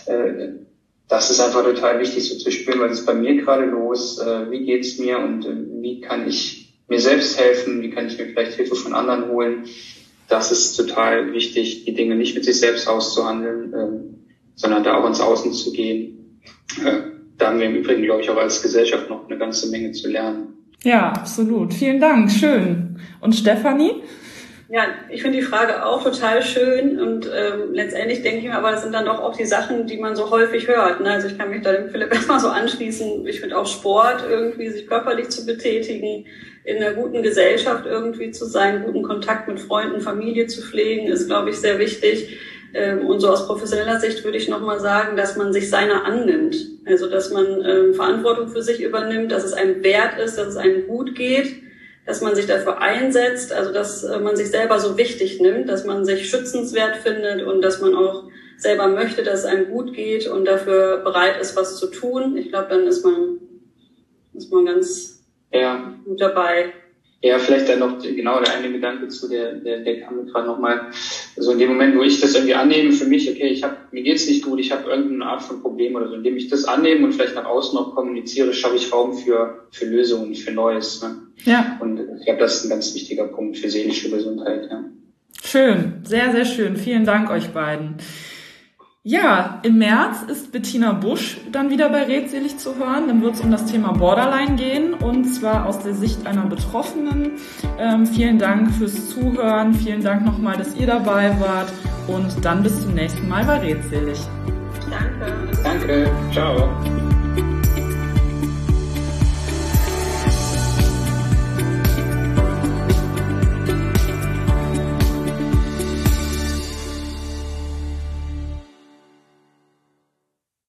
Das ist einfach total wichtig, so zu spüren, was ist bei mir gerade los, wie geht's mir und wie kann ich mir selbst helfen, wie kann ich mir vielleicht Hilfe von anderen holen. Das ist total wichtig, die Dinge nicht mit sich selbst auszuhandeln, sondern da auch ins Außen zu gehen. Da haben wir im Übrigen, glaube ich, auch als Gesellschaft noch eine ganze Menge zu lernen. Ja, absolut. Vielen Dank. Schön. Und Stefanie? Ja, ich finde die Frage auch total schön und letztendlich denke ich mir, aber das sind dann doch auch die Sachen, die man so häufig hört. Ne? Also ich kann mich da dem Philipp erstmal so anschließen. Ich finde auch Sport irgendwie, sich körperlich zu betätigen, in einer guten Gesellschaft irgendwie zu sein, guten Kontakt mit Freunden, Familie zu pflegen, ist, glaube ich, sehr wichtig. Und so aus professioneller Sicht würde ich nochmal sagen, dass man sich seiner annimmt. Also dass man Verantwortung für sich übernimmt, dass es einem wert ist, dass es einem gut geht, dass man sich dafür einsetzt, also dass man sich selber so wichtig nimmt, dass man sich schützenswert findet und dass man auch selber möchte, dass es einem gut geht und dafür bereit ist, was zu tun. Ich glaube, dann ist man ganz gut dabei. Ja, vielleicht dann noch genau der eine Gedanke zu, der kam mir gerade nochmal, so in dem Moment, wo ich das irgendwie annehme für mich, okay, mir geht's nicht gut, ich habe irgendeine Art von Problem oder so, indem ich das annehme und vielleicht nach außen noch kommuniziere, schaffe ich Raum für Lösungen, für Neues. Ne? Ja. Und ich glaube, das ist ein ganz wichtiger Punkt für seelische Gesundheit. Ja. Schön, sehr, sehr schön. Vielen Dank euch beiden. Ja, im März ist Bettina Busch dann wieder bei Redselig zu hören. Dann wird es um das Thema Borderline gehen und zwar aus der Sicht einer Betroffenen. Vielen Dank fürs Zuhören. Vielen Dank nochmal, dass ihr dabei wart und dann bis zum nächsten Mal bei Redselig. Danke. Danke. Ciao.